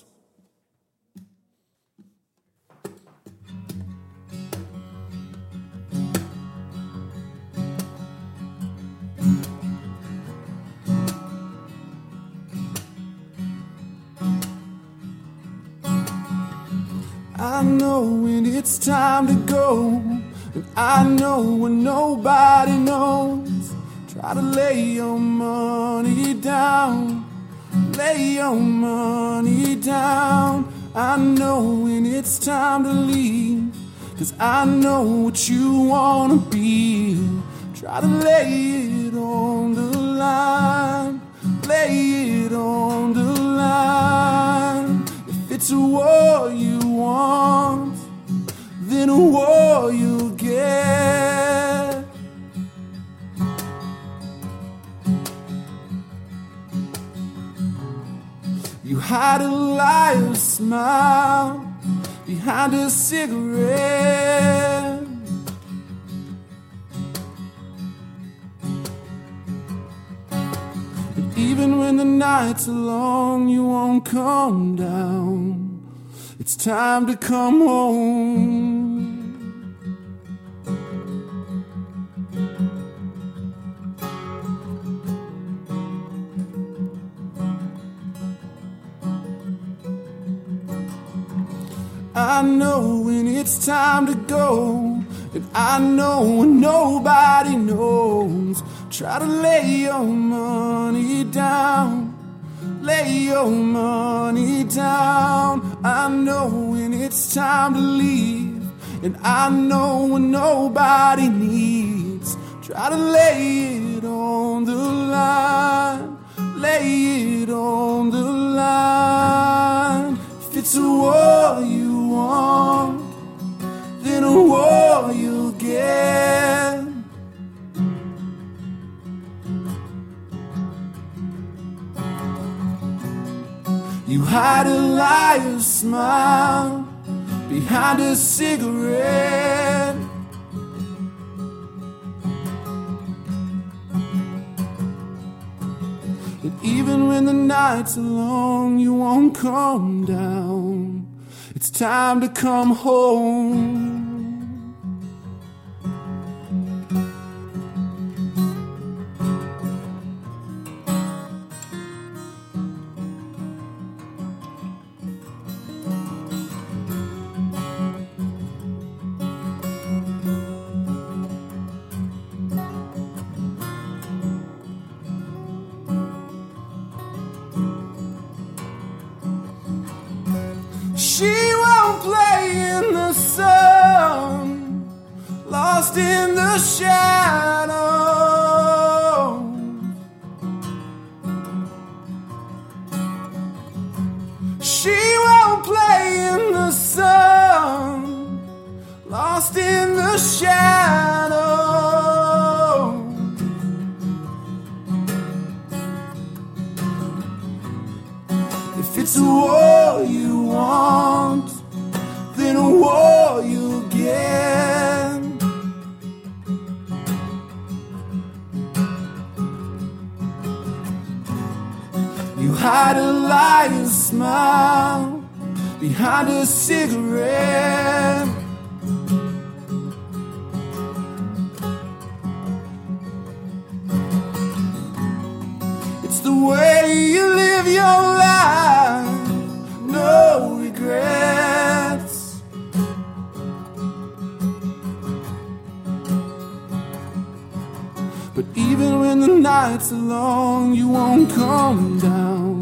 Speaker 6: I know when it's time to go, and I know when nobody knows. Try to lay your money down, lay your money down. I know when it's time to leave, 'cause I know what you wanna be. Try to lay it on the line, lay it on the line. If it's a war you want, then a war you'll get. You hide a liar's smile behind a cigarette. And even when the nights are long, you won't come down. It's time to come home. I know when it's time to go, and I know when nobody knows. Try to lay your money down, lay your money down. I know when it's time to leave, and I know when nobody needs. Try to lay it on the line, lay it on the line. If it's a war you want, then a war you'll get. You hide a liar's smile behind a cigarette. And even when the nights are long, you won't come down. It's time to come home. She won't play in the sun, lost in the shadows. She won't play in the sun, lost in the shadows. If it's a war you want, then a war you'll get. You hide a liar's smile behind a cigarette. It's the way you live your life, no regrets. But even when the nights are long, you won't come down.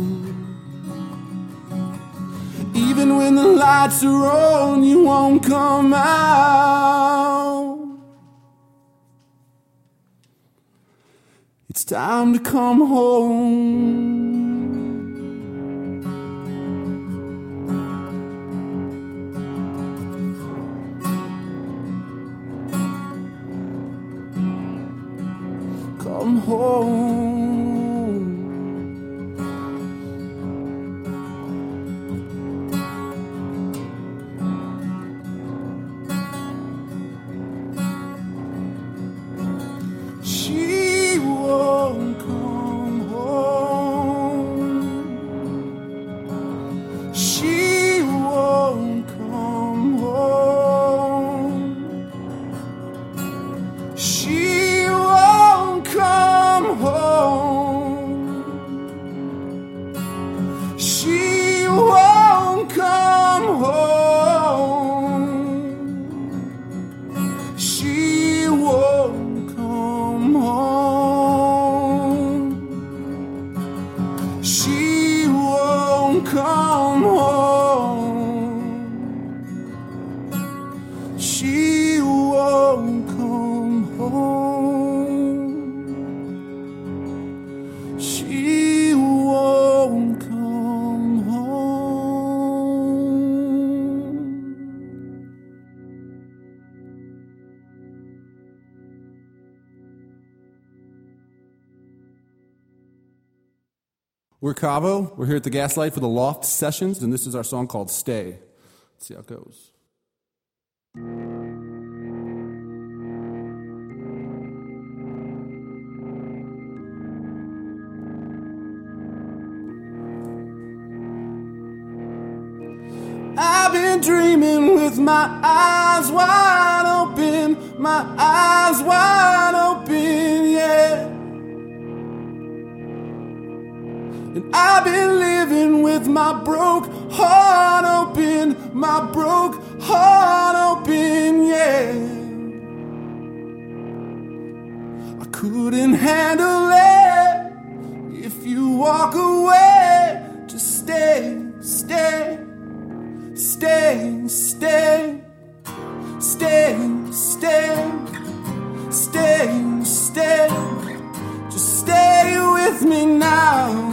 Speaker 6: Even when the lights are on, you won't come out. It's time to come home. Come home. She won't come home. She won't come home. She won't come home. She won't come home. She won't come home. She won't come home. She won't come home. She won't come home.
Speaker 8: We're Cavo. We're here at the Gaslight for the Loft Sessions, and this is our song called Stay. Let's see how it goes.
Speaker 6: I've been dreaming with my eyes wide open, my eyes wide open, yeah. And I've been living with my broke heart open, my broke heart open, yeah. I couldn't handle it if you walk away. Just stay, stay, stay, stay, stay, stay, stay, stay. Just stay with me now.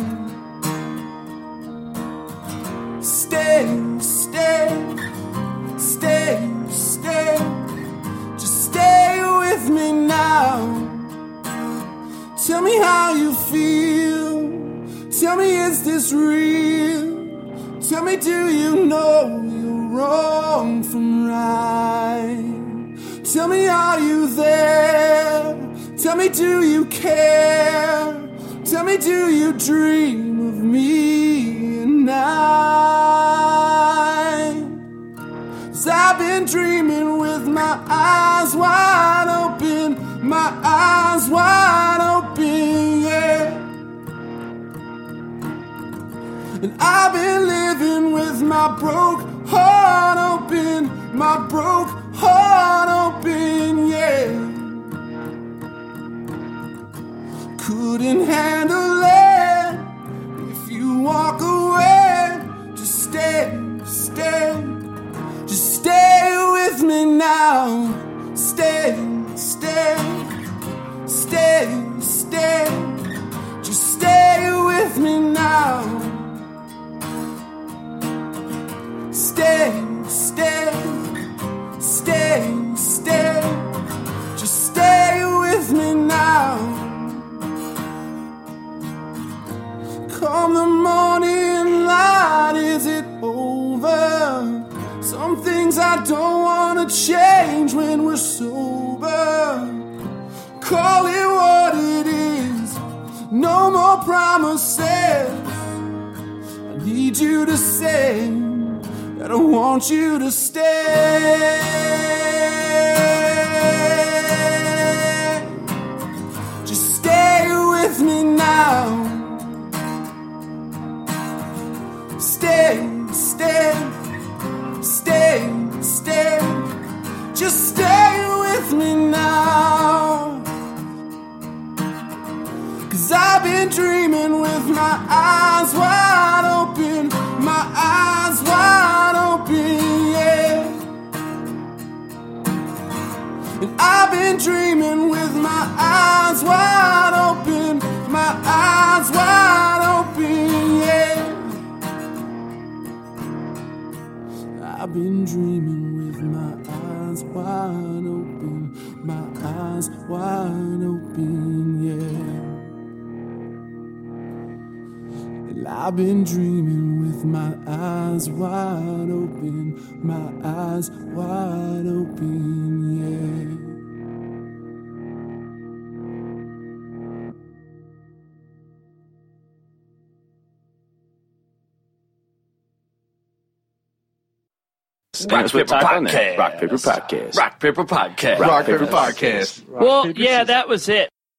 Speaker 6: Stay, stay, stay, stay. Just stay with me now. Tell me how you feel. Tell me, is this real? Tell me, do you know you're wrong from right? Tell me, are you there? Tell me, do you care? Tell me, do you dream of me at night? 'Cause I've been dreaming with my eyes wide open, my eyes wide open, yeah. And I've been living with my broke heart open, my broke heart open, yeah. Couldn't handle it if you walk away. Just stay, stay, just stay with me now. Stay, stay, stay, stay, just stay with me now. Stay, stay, stay, stay, just stay with me now. Come the morning light, is it over? Some things I don't wanna change when we're sober. Call it what it is, no more promises. I need you to say that I want you to stay. Just stay with me now. Stay, stay, stay, stay. Just stay with me now. 'Cause I've been dreaming with my eyes wide open, my eyes wide open, yeah. And I've been dreaming with my eyes wide open, I've been dreaming with my eyes wide open, my eyes wide open, yeah.
Speaker 9: Rock Paper Podcast. Rock Paper Podcast. Rock Paper Podcast. Rock Paper Podcast.
Speaker 10: Well, yeah, that was it.